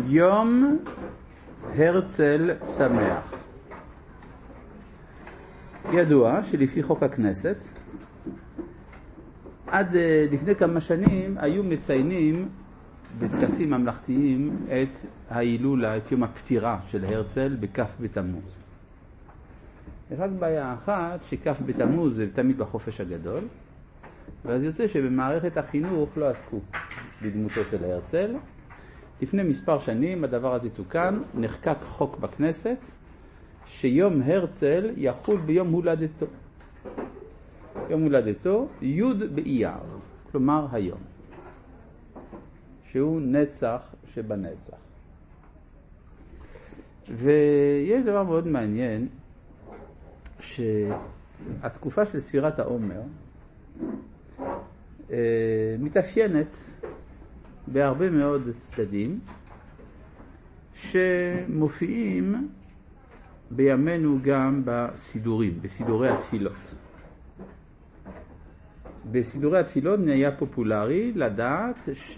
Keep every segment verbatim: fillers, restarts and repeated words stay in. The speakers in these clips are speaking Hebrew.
יום הרצל שמח. ידוע שלפי חוק הכנסת, עד לפני כמה שנים היו מציינים בטקסים ממלכתיים את ההילולה, את יום הפטירה של הרצל בכף בתמוז. יש רק בעיה אחת, שכף בתמוז זה תמיד בחופש הגדול, ואז יוצא שבמערכת החינוך לא עסקו בדמותו של הרצל. לפני מספר שנים הדבר הזה תוקן, נחקק חוק בכנסת שיום הרצל יחול ביום הולדתו. יום הולדתו י' באייר, כלומר היום, שהוא נצח שבנצח. ויש דבר מאוד מעניין, שהתקופה של ספירת העומר מתאפיינת בהרבה מאוד צדדים שמופיעים בימינו גם בסידורים, בסידורי התפילות. בסידורי התפילות נהיה פופולרי לדעת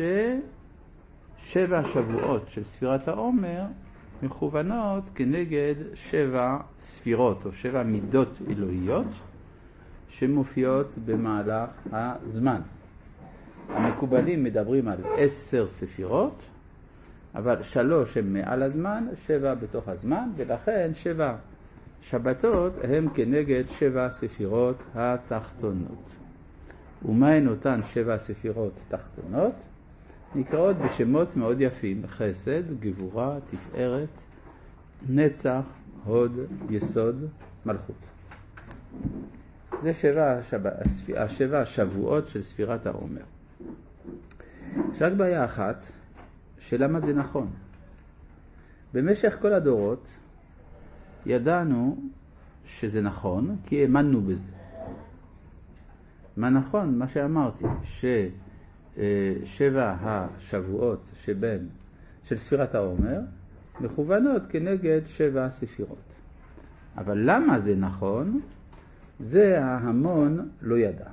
ששבע שבועות של ספירת העומר מכוונות כנגד שבע ספירות או שבע מידות אלוהיות שמופיעות במהלך הזמן. המקובלים מדברים על עשר ספירות, אבל שלוש הם מעל הזמן, שבע בתוך הזמן, ולכן שבע שבתות הם כנגד שבע ספירות התחתונות. ומהן אותן שבע ספירות תחתונות? נקראות בשמות מאוד יפים: חסד, גבורה, תפארת, נצח, הוד, יסוד, מלכות. זה שבע, שבע, שבע שבועות של ספירת העומר. יש רק בעיה אחת, שלמה זה נכון. במשך כל הדורות ידענו שזה נכון, כי האמנו בזה. מה נכון? מה שאמרתי, ששבע השבועות שבין, של ספירת העומר מכוונות כנגד שבע ספירות. אבל למה זה נכון? זה ההמון לא ידע.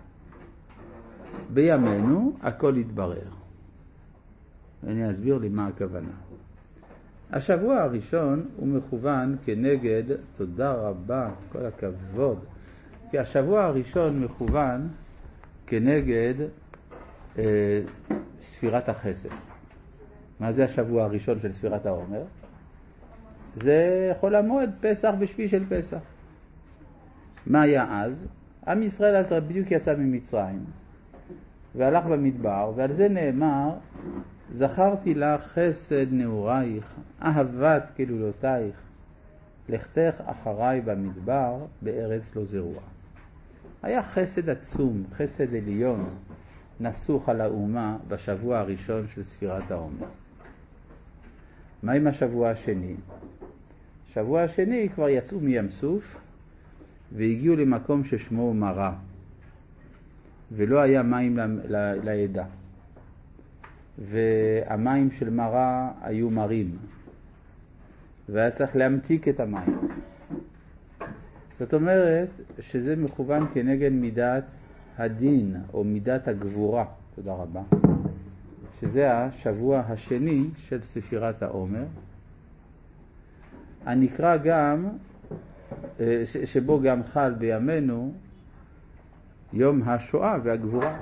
בימינו הכל יתברר. ואני אסביר לי מה הכוונה. השבוע הראשון הוא מכוון כנגד, תודה רבה, כל הכבוד, כי השבוע הראשון מכוון כנגד אה, ספירת החסד. מה זה השבוע הראשון של ספירת העומר? זה חול המועד, פסח בשביל של פסח. מה היה אז? עם ישראל אז בדיוק יצא ממצרים והלך במדבר, ועל זה נאמר: זכרתי לך חסד נעורייך, אהבת כלולותייך, לכתך אחריי במדבר, בארץ לא זרוע. היה חסד עצום, חסד עליון, נסוך על האומה בשבוע הראשון של ספירת העומר. מה עם השבוע השני? שבוע השני כבר יצאו מים סוף והגיעו למקום ששמו מרה, ולא היה מים לעדה, והמים של מרה היו מרים, והיה צריך להמתיק את המים. זאת אומרת שזה מכוון כנגד מידת הדין או מידת הגבורה, תודה רבה, שזה השבוע השני של ספירת העומר, הנקרא גם, שבו גם חל בימינו יום השואה והגבורה.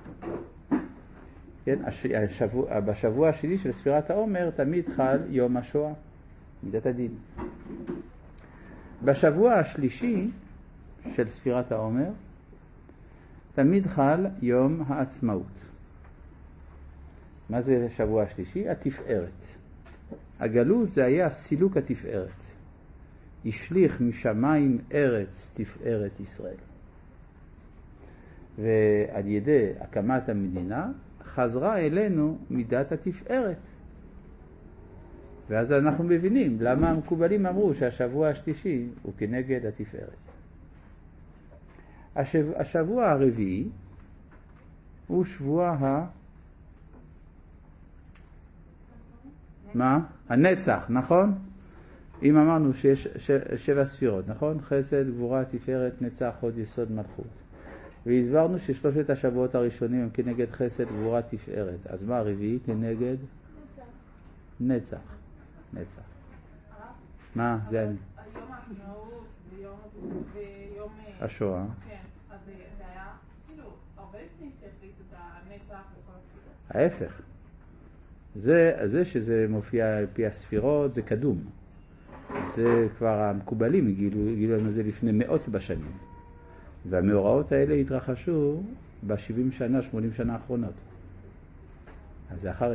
כן, השבוע, בשבוע השני של ספירת העומר תמיד חל יום השואה, מידת הדין. בשבוע השלישי של ספירת העומר תמיד חל יום העצמאות. מה זה השבוע השלישי? התפארת. הגלות זה היה סילוק התפארת. השליך משמיים ארץ תפארת ישראל. ועל ידי הקמת המדינה חזרה אלינו מידת התפארת. ואז אנחנו מבינים למה המקובלים אמרו שהשבוע השלישי הוא כנגד התפארת. השבוע, השבוע הרביעי הוא שבוע ה... מה? הנצח, נכון? אם אמרנו שיש שבע ספירות, נכון? חסד, גבורה, תפארת, נצח, הוד, יסוד, מלכות. והסברנו ששלושת השבועות הראשונים הם כנגד חסד, גבורה, תפארת. אז מה הרביעי? כנגד נצח. נצח. מה? זה אני. היום העצמאות ויום השואה. כן, אז זה היה כאילו הרבה לפני שהחליטו את הנצח וכל הספירות. ההפך. זה, זה שזה מופיע על פי הספירות זה קדום. זה כבר המקובלים גילו, גילו לנו זה לפני מאות בשנים. והמאורעות האלה התרחשו ב-שבעים שנה, שמונים שנה האחרונות. אז זה אחרי.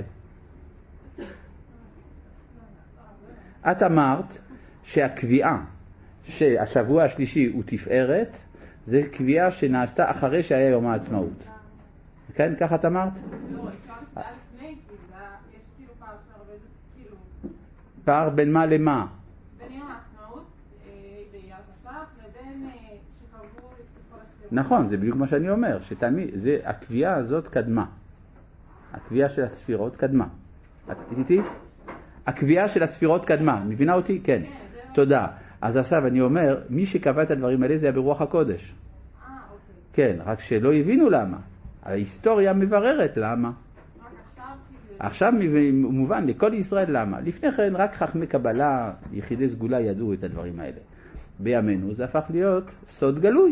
את אמרת שהקביעה שהשבוע השלישי הוא תפארת, זה קביעה שנעשתה אחרי שהיה יום העצמאות. כן, ככה את אמרת? לא, אפשר לשאול לפני, כי יש כאילו פער שהרבה כאילו... פער בין מה למה? בין יום העצמאות ביד השח לבין שקרבו את כל הספירות. נכון, זה בדיוק מה שאני אומר, שתמיד, זה, הקביעה הזאת קדמה. הקביעה של הספירות קדמה. את איתי? הקביעה של הספירות קדמה. מבינה אותי? כן. תודה. אז עכשיו אני אומר, מי שקבע את הדברים האלה זה היה ברוח הקודש. אה, אוקיי. כן, רק שלא הבינו למה. ההיסטוריה מבררת למה. רק עכשיו כאילו... עכשיו מובן לכל ישראל למה. לפני כן רק חכמי קבלה, יחידי סגולה ידעו את הדברים האלה. בימינו זה הפך להיות סוד גלוי.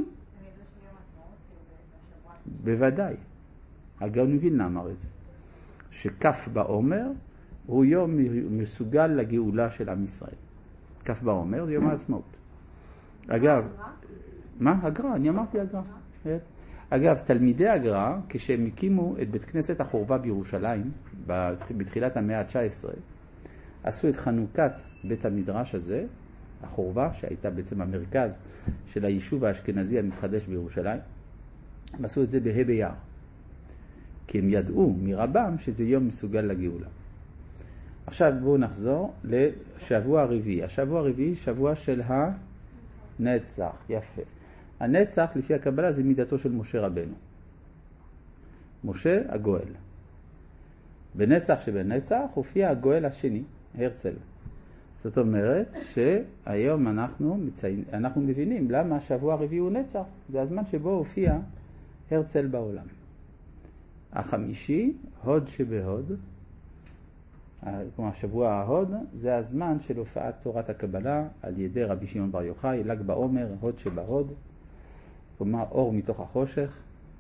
בוודאי. הגאון מווילנה אמר את זה. שכף בעומר הוא יום מסוגל לגאולה של עם ישראל. כף בעומר זה יום העצמאות. אגב, מה? הגר"א, אני אמרתי הגר"א. אגב, תלמידי הגר"א, כשהם הקימו את בית כנסת החורבה בירושלים, בתחילת המאה ה-תשע עשרה, עשו את חנוכת בית המדרש הזה, החורבה, שהייתה בעצם המרכז של היישוב האשכנזי המתחדש בירושלים, הם עשו את זה בה' באייר. כי הם ידעו מרבם שזה יום מסוגל לגאולה. עכשיו בואו נחזור לשבוע הרביעי. השבוע הרביעי, שבוע של הנצח. יפה. הנצח, לפי הקבלה, זה מידתו של משה רבנו. משה הגואל. בנצח שבנצח הופיע הגואל השני, הרצל. זאת אומרת שהיום אנחנו, מציין, אנחנו מבינים למה השבוע הרביעי הוא נצח. זה הזמן שבו הופיע הרצל בעולם. החמישי, הוד שבהוד, כמו השבוע ההוד, זה הזמן של הופעת תורת הקבלה על ידי רבי שמעון בר יוחאי, ל"ג בעומר, הוד שבהוד, כלומר אור מתוך החושך.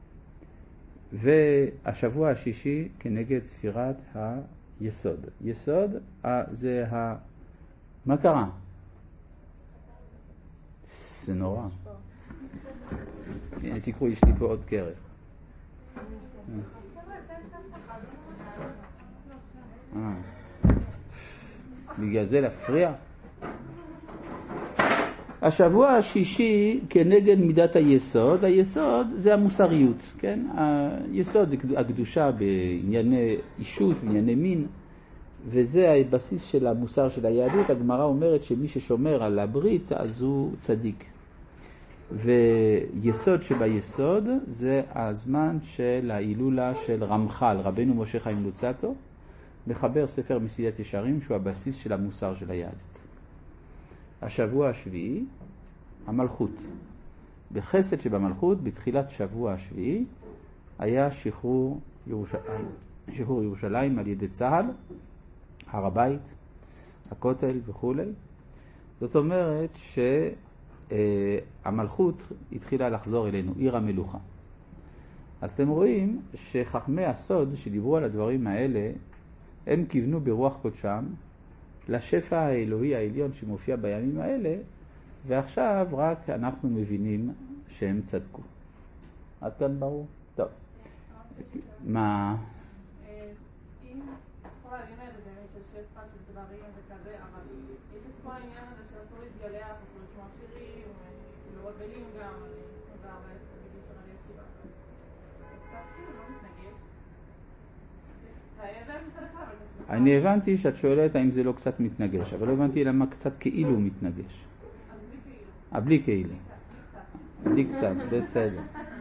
והשבוע השישי כנגד ספירת היסוד. יסוד זה ה... מה קרה? זה נורא. הנה תקחו, יש לי פה עוד קרב. אה. בגלל זה להפריע. השבוע השישי כנגד מידת היסוד, היסוד זה המוסריות, כן? היסוד זה הקדושה בענייני אישות, בענייני מין, וזה הבסיס של המוסר של היהדות. הגמרא אומרת שמי ששומר על הברית אז הוא צדיק. ויסוד שביסוד זה הזמן של ההילולה של רמח"ל, רבנו משה חיים לוצאטו, מחבר ספר מסיעת ישרים שהוא הבסיס של המוסר של היהדות. השבוע השביעי, המלכות. בחסד שבמלכות, בתחילת שבוע השביעי, היה שחרור ירושלים, שחרור ירושלים על ידי צה"ל, הר הבית, הכותל וכו'. זאת אומרת שהמלכות התחילה לחזור אלינו, עיר המלוכה. אז אתם רואים שחכמי הסוד שדיברו על הדברים האלה, הם כיוונו ברוח קודשם לשפע האלוהי העליון שמופיע בימים האלה, ועכשיו רק אנחנו מבינים שהם צדקו. עד כאן ברור? טוב. מה? אם כל העניין הזה באמת של שפע של דברים וכזה, אבל יש את כל העניין הזה שאסור להתגלח, אסור לשמוע שירים, לא רבלים גם, עשרים וארבע עשרה בדיוק על היציבה. קצת כאילו לא מתנגש. אני הבנתי שאת שואלת האם זה לא קצת מתנגש, אבל לא הבנתי למה קצת כאילו מתנגש. בלי כאילו. בלי קצת, בסדר.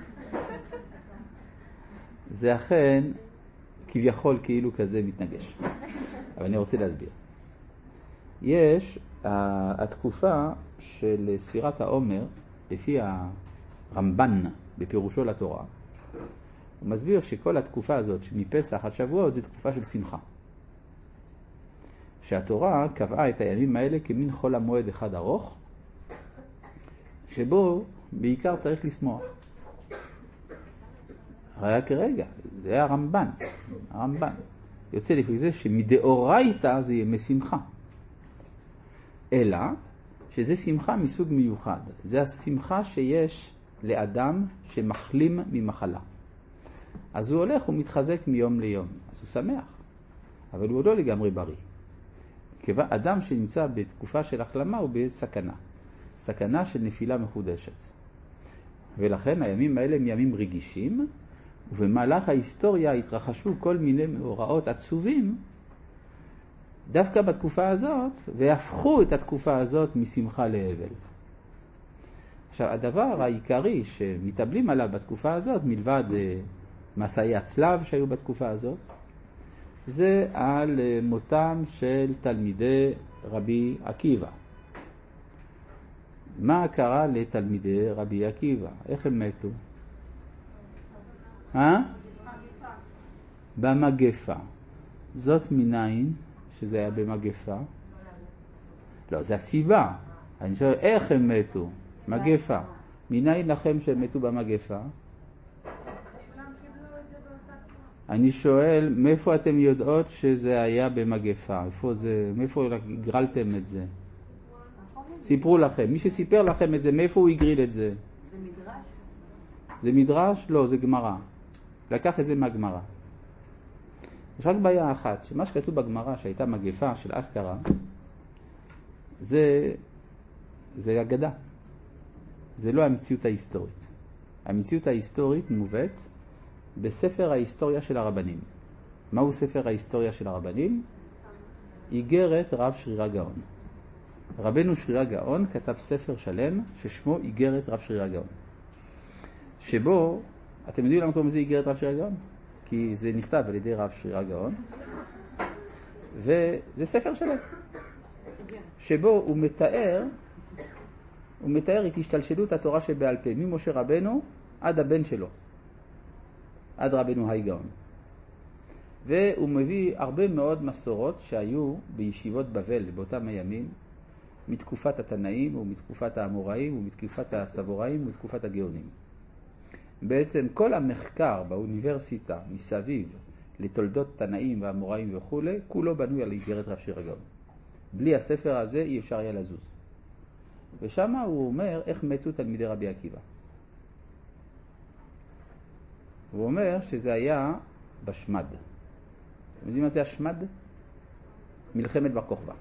זה אכן כביכול כאילו כזה מתנגש. אבל אני רוצה להסביר. יש התקופה של ספירת העומר, לפי הרמב"ן בפירושו לתורה, הוא מסביר שכל התקופה הזאת מפסח עד שבועות זה תקופה של שמחה. שהתורה קבעה את הימים האלה כמין חול המועד אחד ארוך, שבו בעיקר צריך לשמוח. רק רגע, זה היה הרמב"ן, הרמב"ן. יוצא לפי זה שמדאורייתא זה ימי שמחה. אלא שזה שמחה מסוג מיוחד. זה השמחה שיש לאדם שמחלים ממחלה. אז הוא הולך ומתחזק מיום ליום. אז הוא שמח. אבל הוא לא לגמרי בריא. אדם שנמצא בתקופה של החלמה הוא בסכנה. סכנה של נפילה מחודשת. ולכן הימים האלה הם ימים רגישים, ובמהלך ההיסטוריה התרחשו כל מיני מאורעות עצובים, דווקא בתקופה הזאת, והפכו את התקופה הזאת משמחה לאבל. עכשיו, הדבר העיקרי שמתאבלים עליו בתקופה הזאת, מלבד מסעי הצלב שהיו בתקופה הזאת, זה על מותם של תלמידי רבי עקיבא. מה קרה לתלמידי רבי עקיבא? איך הם מתו? אה? במגפה. זאת מניין שזה היה במגפה? לא, זה הסיבה. אני שואל, איך הם מתו? מגפה. מניין לכם שהם מתו במגפה? אני שואל, מאיפה אתם יודעות שזה היה במגפה? איפה זה, מאיפה הגרלתם את זה? סיפרו לכם. מי שסיפר לכם את זה, מאיפה הוא הגריל את זה? זה מדרש? זה מדרש? לא, זה גמרא. לקח את זה מהגמרא. יש רק בעיה אחת, שמה שכתוב בגמרא שהייתה מגפה של אסקרה, זה, זה אגדה. זה לא המציאות ההיסטורית. המציאות ההיסטורית מובאת בספר ההיסטוריה של הרבנים. מהו ספר ההיסטוריה של הרבנים? איגרת רב שרירא גאון. רבנו שרירא גאון כתב ספר שלם ששמו איגרת רב שרירא גאון. שבו, אתם יודעים למה קוראים לזה איגרת רב שרירא גאון? כי זה נכתב על ידי רב שרירא גאון, וזה ספר שלם, שבו הוא מתאר, הוא מתאר את השתלשלות התורה שבעל פה, ממשה רבנו עד הבן שלו, עד רבנו היי גאון. והוא מביא הרבה מאוד מסורות שהיו בישיבות בבל באותם הימים, מתקופת התנאים ומתקופת האמוראים ומתקופת הסבוראים ומתקופת הגאונים. בעצם כל המחקר באוניברסיטה מסביב לתולדות תנאים והאמוראים וכו', כולו בנוי על איגרת רב שרירא גאון. בלי הספר הזה אי אפשר היה לזוז. ושם הוא אומר איך מתו תלמידי רבי עקיבא. הוא אומר שזה היה בשמד. אתם יודעים מה זה השמד? מלחמת בר כוכבא.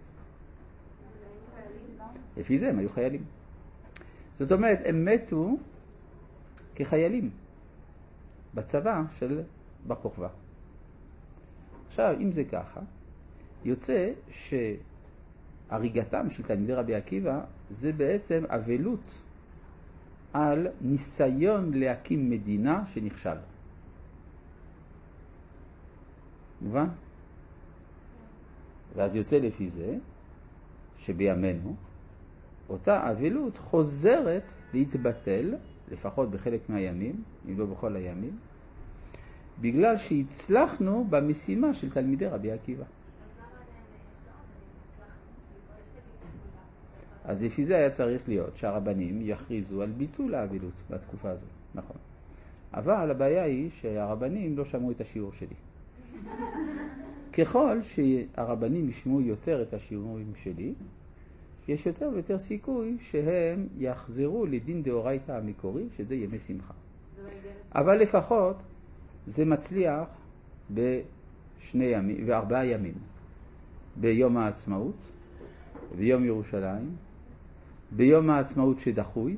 לפי זה הם היו חיילים. זאת אומרת, הם מתו כחיילים בצבא של בר כוכבא. עכשיו, אם זה ככה, יוצא שהריגתם של תלמידי רבי עקיבא זה בעצם אבלות על ניסיון להקים מדינה שנכשל. מובן? ואז יוצא לפי זה שבימינו אותה אבלות חוזרת להתבטל, לפחות בחלק מהימים, אם לא בכל הימים, בגלל שהצלחנו במשימה של תלמידי רבי עקיבא. אז לפי זה היה צריך להיות שהרבנים יכריזו על ביטול האבלות בתקופה הזאת, נכון. אבל הבעיה היא שהרבנים לא שמעו את השיעור שלי. ככל שהרבנים ישמעו יותר את השיעורים שלי, יש יותר ויותר סיכוי שהם יחזרו לדין דאורייתא המקורי, שזה ימי שמחה. אבל לפחות זה מצליח בשני ימים, בארבעה ימים. ביום העצמאות, ביום ירושלים, ביום העצמאות שדחוי,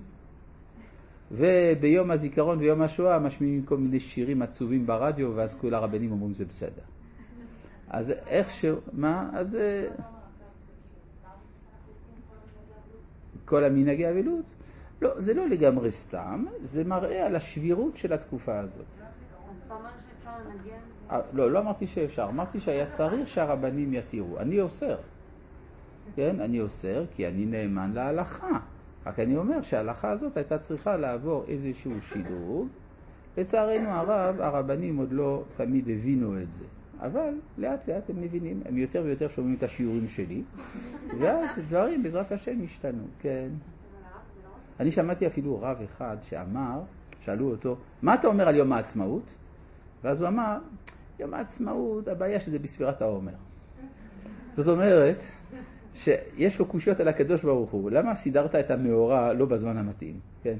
וביום הזיכרון ויום השואה משמיעים כל מיני שירים עצובים ברדיו, ואז כל הרבנים אומרים זה בסדר. אז איך ש... מה? אז... כל המנהגי אבלות? לא, זה לא לגמרי סתם, זה מראה על השבירות של התקופה הזאת. אז אתה אומר שאפשר לנגן? לא, לא אמרתי שאפשר, אמרתי שהיה צריך שהרבנים יתירו. אני אוסר. כן, אני אוסר כי אני נאמן להלכה. רק אני אומר שההלכה הזאת הייתה צריכה לעבור איזשהו שדרוג. לצערנו הרב, הרבנים עוד לא תמיד הבינו את זה. אבל לאט לאט הם מבינים, הם יותר ויותר שומעים את השיעורים שלי, ואז דברים בעזרת השם השתנו, כן. אני שמעתי אפילו רב אחד שאמר, שאלו אותו, מה אתה אומר על יום העצמאות? ואז הוא אמר, יום העצמאות, הבעיה שזה בספירת העומר. זאת אומרת, שיש לו קושיות על הקדוש ברוך הוא, למה סידרת את המאורע לא בזמן המתאים? כן.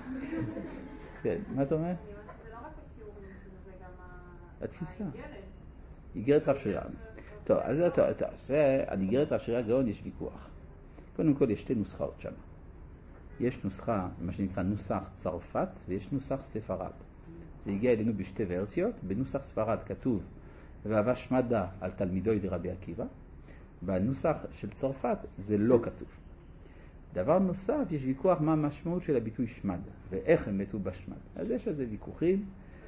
כן, מה אתה אומר? זה לא רק השיעורים, זה גם התפיסה. האיגרת. איגרת רב שרירא. טוב, אז זה, על איגרת רב שרירא גאון יש ויכוח. קודם כל יש שתי נוסחאות שם. יש נוסחה, מה שנקרא נוסח צרפת, ויש נוסח ספרד. זה הגיע אלינו בשתי ורסיות. בנוסח ספרד כתוב, ואהבה שמדה על תלמידוי דרבי עקיבא. בנוסח של צרפת זה לא כתוב. דבר נוסף, יש ויכוח מה המשמעות של הביטוי שמד, ואיך הם מתו בשמד. אז יש לזה ויכוחים.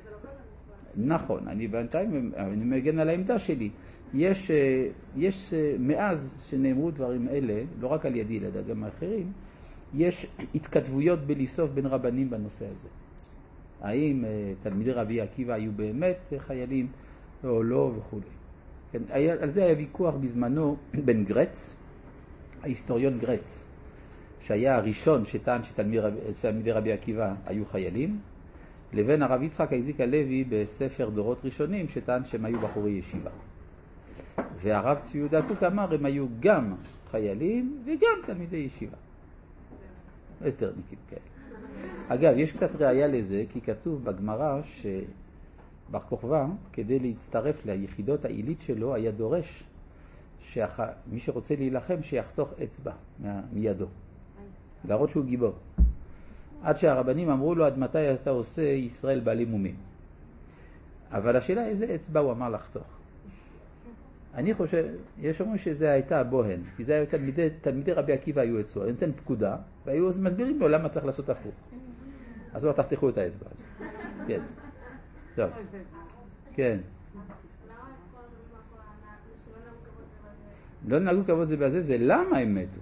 נכון, אני בינתיים, אני מגן על העמדה שלי. יש, יש מאז שנאמרו דברים אלה, לא רק על ידי, אלא גם האחרים, יש התכתבויות בליסוף בין רבנים בנושא הזה. האם תלמידי רבי עקיבא היו באמת חיילים או לא וכו'. כן, על זה היה ויכוח בזמנו בין גרץ, ההיסטוריון גרץ, שהיה הראשון שטען שתלמידי רבי עקיבא היו חיילים, לבין הרב יצחק אייזיק הלוי בספר דורות ראשונים שטען שהם היו בחורי ישיבה. והרב צבי יהודה קוק אמר הם היו גם חיילים וגם תלמידי ישיבה. הסדרניקים, כן. אגב, יש קצת ראיה לזה, כי כתוב בגמרא שבר כוכבא, כדי להצטרף ליחידות העילית שלו, היה דורש שמי שרוצה להילחם שיחתוך אצבע מידו, להראות שהוא גיבור. עד שהרבנים אמרו לו, עד מתי אתה עושה ישראל בעלי מומים? אבל השאלה איזה אצבע הוא אמר לחתוך. אני חושב, יש אומרים שזה הייתה הבוהן, כי זה היה תלמידי, תלמידי רבי עקיבא היו אצלו, הם נתן פקודה, והיו מסבירים לו למה צריך לעשות הפוך. אז הוא תחתכו את האצבע הזאת. כן. טוב. כן. לא נהגו כבוד זה בזה, זה למה הם מתו.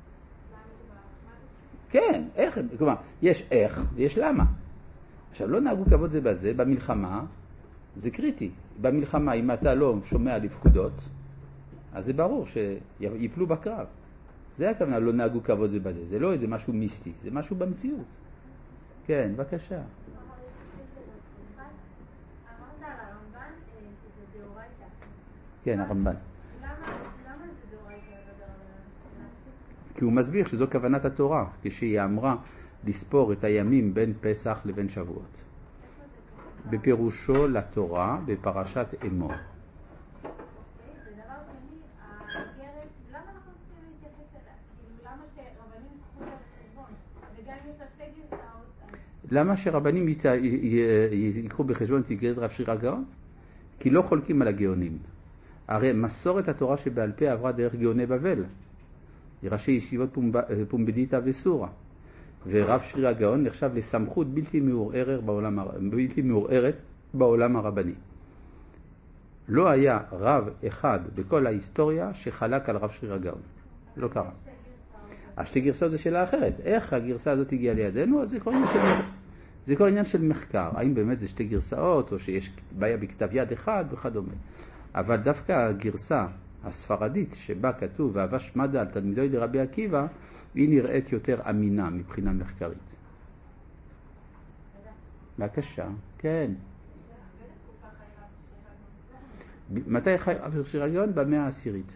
כן, איך הם, כלומר, יש איך ויש למה. עכשיו, לא נהגו כבוד זה בזה, במלחמה, זה קריטי. במלחמה, אם אתה לא שומע לפקודות, אז זה ברור שיפלו בקרב. זה הכוונה, לא נהגו כבוד זה בזה. זה לא איזה משהו מיסטי, זה משהו במציאות. כן, בבקשה. אמרת על הרמב"ן שזה דאורייתא. כן, הרמב"ן. למה זה דאורייתא? כי הוא מסביר שזו כוונת התורה, כשהיא אמרה לספור את הימים בין פסח לבין שבועות. בפירושו לתורה בפרשת אמור. ודבר שני, האיגרת, למה אנחנו צריכים להתייחס אליה? כאילו, למה שרבנים ייקחו את החשבון? וגם אם יש לה שתי גרסאות... למה שרבנים ייקחו בחשבון את איגרת רב שרירא גאון? כי לא חולקים על הגאונים. הרי מסורת התורה שבעל פה עברה דרך גאוני בבל, ראשי ישיבות פומבדיתא וסורה. ורב שרירא גאון נחשב לסמכות בלתי מעורערת בעולם, בלתי מעורערת בעולם הרבני. לא היה רב אחד בכל ההיסטוריה שחלק על רב שרירא גאון. לא קרה. השתי גרסאות זה שאלה אחרת. איך הגרסה הזאת הגיעה לידינו? אז זה כל עניין של, זה כל עניין של מחקר. האם באמת זה שתי גרסאות או שיש בעיה בכתב יד אחד וכדומה. אבל דווקא הגרסה הספרדית שבה כתוב ואהבה שמדה על תלמידוי דרבי עקיבא, היא נראית יותר אמינה מבחינה מחקרית. בבקשה, כן. מתי חי רב שרירא גאון? במאה העשירית.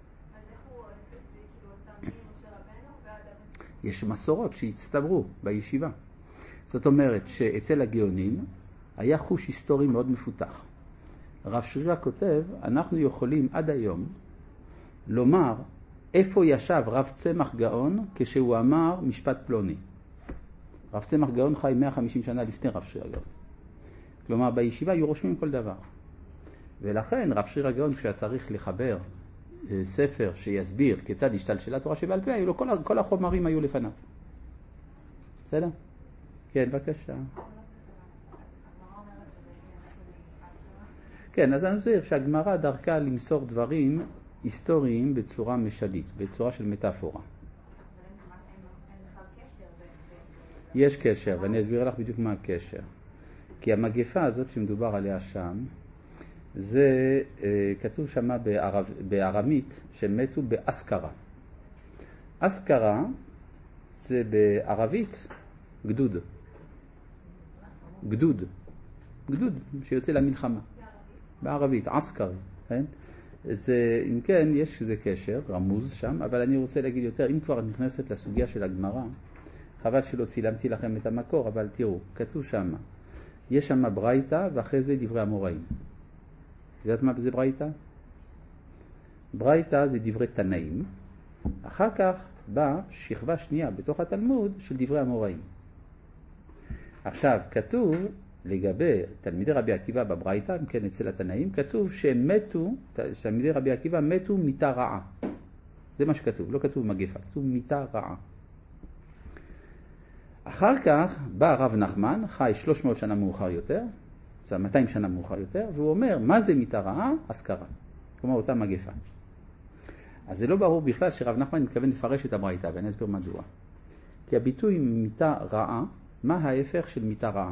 יש מסורות שהצטברו בישיבה. זאת אומרת שאצל הגאונים היה חוש היסטורי מאוד מפותח. רב שרירא כותב, אנחנו יכולים עד היום לומר איפה ישב רב צמח גאון כשהוא אמר משפט פלוני. רב צמח גאון חי מאה וחמישים שנה לפני רב שרירא גאון. כלומר, בישיבה היו רושמים כל דבר. ולכן רב שרירא גאון, כשהיה צריך לחבר ספר שיסביר כיצד השתלשלה התורה שבעל פה, היו לו, כל, כל החומרים היו לפניו. בסדר? כן, בבקשה. כן, אז אני חושב שהגמרא דרכה למסור דברים היסטוריים בצורה משלית, בצורה של מטאפורה. יש קשר, ואני אסביר לך בדיוק מה הקשר. כי המגפה הזאת שמדובר עליה שם, זה כתוב שמה בערב, בארמית שמתו באסכרה. אסכרה זה בערבית גדוד. גדוד. גדוד שיוצא למלחמה. בערבית, אסכר. כן? זה, אם כן, יש איזה קשר, רמוז שם, אבל אני רוצה להגיד יותר, אם כבר נכנסת לסוגיה של הגמרא, חבל שלא צילמתי לכם את המקור, אבל תראו, כתוב שם, יש שם ברייתא ואחרי זה דברי המוראים. יודעת מה זה ברייתא? ברייתא זה דברי תנאים, אחר כך באה שכבה שנייה בתוך התלמוד של דברי המוראים. עכשיו, כתוב לגבי תלמידי רבי עקיבא בברייתא, אם כן אצל התנאים, כתוב שהם מתו, תלמידי רבי עקיבא מתו מיתה רעה. זה מה שכתוב, לא כתוב מגפה, כתוב מיתה רעה. אחר כך בא רב נחמן, חי שלוש מאות שנה מאוחר יותר, זה מאתיים שנה מאוחר יותר, והוא אומר, מה זה מיתה רעה? אזכרה. כלומר, אותה מגפה. אז זה לא ברור בכלל שרב נחמן מתכוון לפרש את הברייתא, ואני אסביר מדוע. כי הביטוי מיתה רעה, מה ההפך של מיתה רעה?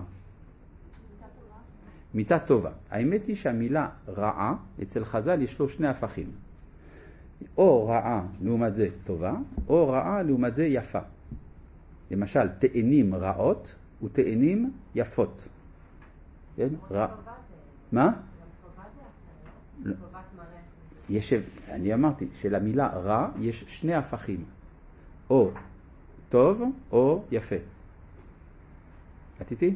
מיתה טובה. האמת היא שהמילה רעה, אצל חז"ל יש לו שני הפכים. או רעה לעומת זה טובה, או רעה לעומת זה יפה. למשל, תאנים רעות ותאנים יפות. כן? רע. מה? יש, אני אמרתי שלמילה רע יש שני הפכים. או טוב או יפה. את איתי?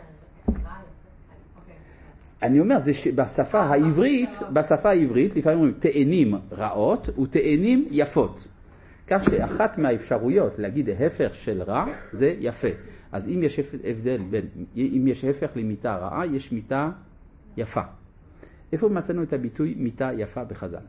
אני אומר, זה שבשפה העברית, בשפה העברית, לפעמים אומרים תאנים רעות ותאנים יפות. כך שאחת מהאפשרויות להגיד ההפך של רע זה יפה. אז אם יש הבדל בין, אם יש הפך למיתה רעה, יש מיתה יפה. איפה מצאנו את הביטוי מיתה יפה בחז"ל?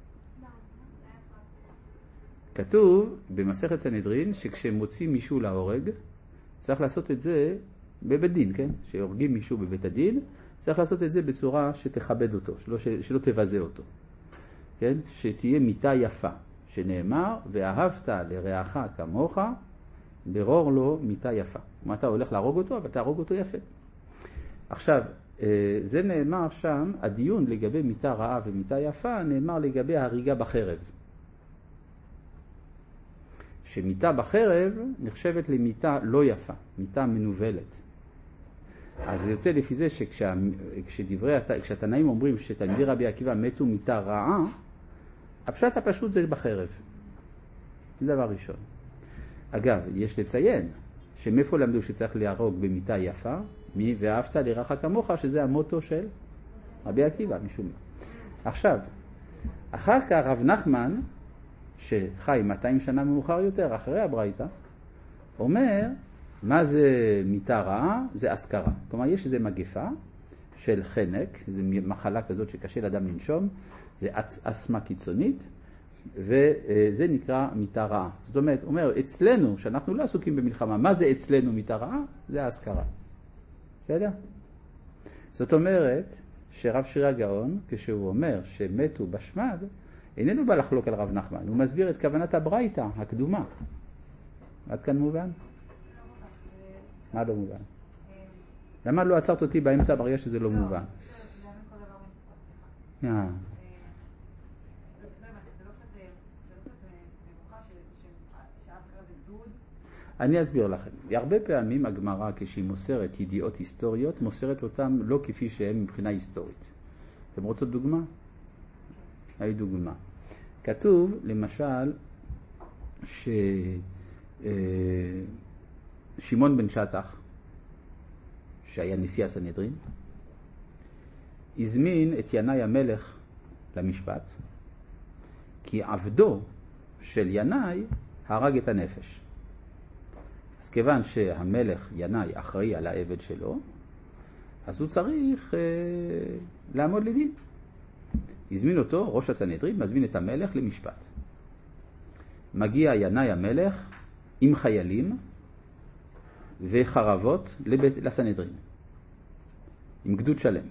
כתוב במסכת סנהדרין שכשמוצאים מישהו להורג, צריך לעשות את זה בבית דין, כן? שהורגים מישהו בבית הדין, צריך לעשות את זה בצורה שתכבד אותו, שלא, שלא תבזה אותו. כן? שתהיה מיתה יפה, שנאמר, ואהבת לרעך כמוך, ברור לו מיתה יפה. מה אתה הולך להרוג אותו, אבל תהרוג אותו יפה. עכשיו, זה נאמר שם, הדיון לגבי מיתה רעה ומיתה יפה, נאמר לגבי הריגה בחרב. שמיתה בחרב נחשבת למיתה לא יפה, מיתה מנובלת. אז זה יוצא לפי זה שכשהתנאים אומרים שתלמידי רבי עקיבא מתו מיתה רעה, הפשט הפשוט זה בחרב. זה דבר ראשון. אגב, יש לציין שמאיפה למדו שצריך להרוג במיתה יפה, מי ואהבת לרעך כמוך, שזה המוטו של רבי עקיבא, משום מה. עכשיו, אחר כך רב נחמן, שחי מאתיים שנה מאוחר יותר, אחרי הברייתא, אומר, מה זה מיתה רעה? זה אזכרה. כלומר, יש איזו מגפה של חנק, זו מחלה כזאת שקשה לאדם לנשום, זה אסמה קיצונית, וזה נקרא מיתה רעה. זאת אומרת, אומר, אצלנו, שאנחנו לא עסוקים במלחמה, מה זה אצלנו מיתה רעה? זה האזכרה. בסדר? זאת אומרת, שרב שירי הגאון, כשהוא אומר שמתו בשמד, איננו בא לחלוק על רב נחמן, הוא מסביר את כוונת הברייתא הקדומה. עד כאן מובן? מה לא מובן? למה לא עצרת אותי באמצע ברגע שזה לא מובן? אה. אני אסביר לכם. הרבה פעמים הגמרא, כשהיא מוסרת ידיעות היסטוריות, מוסרת אותם לא כפי שהן מבחינה היסטורית. אתם רוצות דוגמה? היי דוגמה. כתוב, למשל, ששמעון בן שטח, שהיה נשיא הסנהדרין, הזמין את ינאי המלך למשפט, כי עבדו של ינאי הרג את הנפש. אז כיוון שהמלך ינאי אחראי על העבד שלו, אז הוא צריך אה, לעמוד לדין. הזמין אותו, ראש הסנהדרין, מזמין את המלך למשפט. מגיע ינאי המלך עם חיילים וחרבות לבית, לסנהדרין, עם גדוד שלם.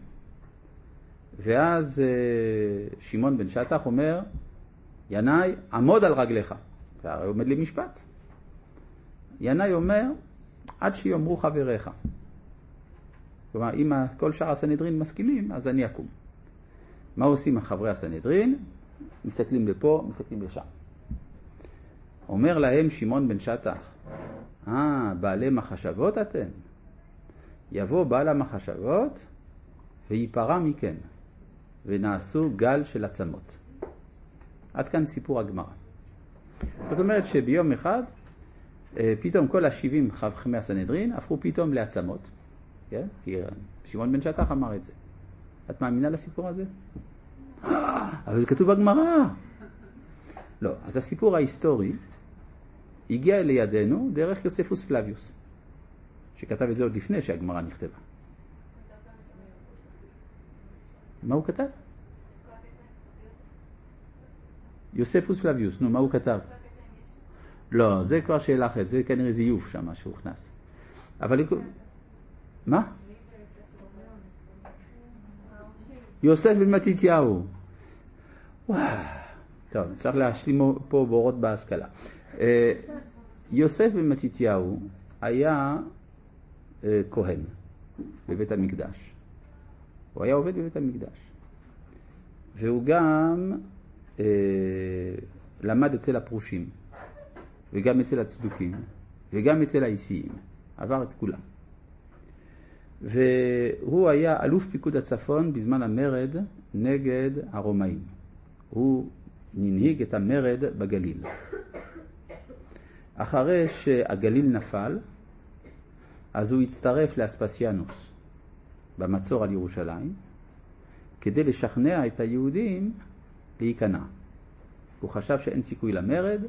ואז אה, שמעון בן שטח אומר, ינאי, עמוד על רגליך. והרי עומד למשפט. ינאי אומר, עד שיאמרו חבריך. כלומר, אם כל שאר הסנהדרין מסכימים, אז אני אקום. מה עושים חברי הסנהדרין? מסתכלים לפה, מסתכלים לשם. אומר להם שמעון בן שטח, אה, בעלי מחשבות אתם? יבוא בעל המחשבות ויפרע מכם, ונעשו גל של עצמות. עד כאן סיפור הגמרא. זאת אומרת שביום אחד, פתאום כל השבעים חכמי הסנהדרין הפכו פתאום לעצמות. כן? כי שמעון בן שטח אמר את זה. את מאמינה לסיפור הזה? אבל זה כתוב בגמרא. לא, אז הסיפור ההיסטורי הגיע לידינו דרך יוספוס פלביוס, שכתב את זה עוד לפני שהגמרא נכתבה. מה הוא כתב? יוספוס פלביוס, נו, מה הוא כתב? לא, זה כבר שאלה אחרת, זה כנראה זיוף שם שהוא הכנס. אבל... מה? יוסף בן מתתיהו. וואו. טוב, צריך להשלים פה בורות בהשכלה. יוסף בן מתתיהו היה כהן בבית המקדש. הוא היה עובד בבית המקדש. והוא גם למד אצל הפרושים, וגם אצל הצדוקים, וגם אצל האיסיים. עבר את כולם. והוא היה אלוף פיקוד הצפון בזמן המרד נגד הרומאים. הוא ננהיג את המרד בגליל. אחרי שהגליל נפל, אז הוא הצטרף לאספסיאנוס במצור על ירושלים, כדי לשכנע את היהודים להיכנע. הוא חשב שאין סיכוי למרד,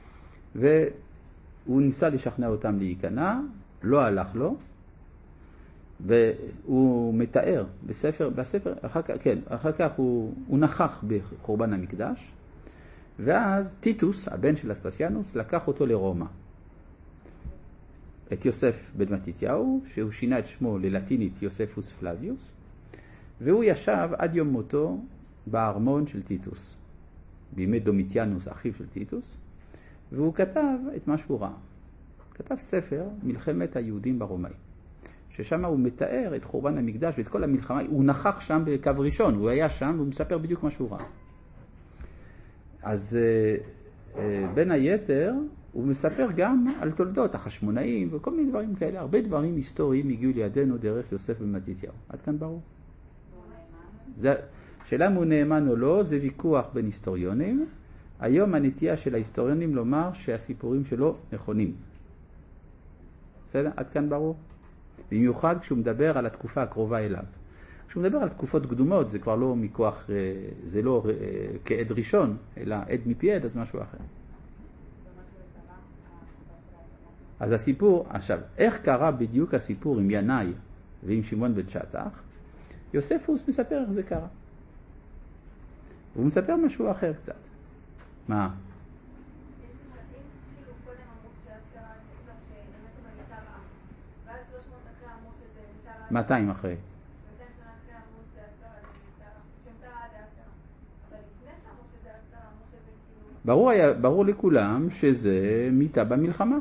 והוא ניסה לשכנע אותם להיכנע, לא הלך לו, והוא מתאר בספר, בספר, אחר כך, כן, אחר כך הוא, הוא נכח בחורבן המקדש, ואז טיטוס, הבן של אספסיאנוס, לקח אותו לרומא. את יוסף בן מתתיהו, שהוא שינה את שמו ללטינית יוספוס פלביוס, והוא ישב עד יום מותו בארמון של טיטוס, בימי דומיטיאנוס, אחיו של טיטוס, והוא כתב את מה שהוא ראה. כתב ספר, מלחמת היהודים ברומאים, ששם הוא מתאר את חורבן המקדש ואת כל המלחמה. הוא נכח שם בקו ראשון, הוא היה שם והוא מספר בדיוק מה שהוא ראה. אז בין היתר הוא מספר גם על תולדות החשמונאים וכל מיני דברים כאלה. הרבה דברים היסטוריים הגיעו לידינו דרך יוסף בן מתתיהו. עד כאן ברור? זה, שאלה אם הוא נאמן או לא, זה ויכוח בין היסטוריונים. היום הנטייה של ההיסטוריונים לומר שהסיפורים שלו נכונים. בסדר? עד כאן ברור? במיוחד כשהוא מדבר על התקופה הקרובה אליו. כשהוא מדבר על תקופות קדומות, זה כבר לא מכוח, זה לא כעד ראשון, אלא עד מפי עד, אז משהו אחר. אז הסיפור, עכשיו, איך קרה בדיוק הסיפור עם ינאי ועם שמעון בן שטח? יוספוס מספר איך זה קרה. הוא מספר משהו אחר קצת. מה? מאתיים אחרי. ברור היה, ברור לכולם שזה מיטה במלחמה.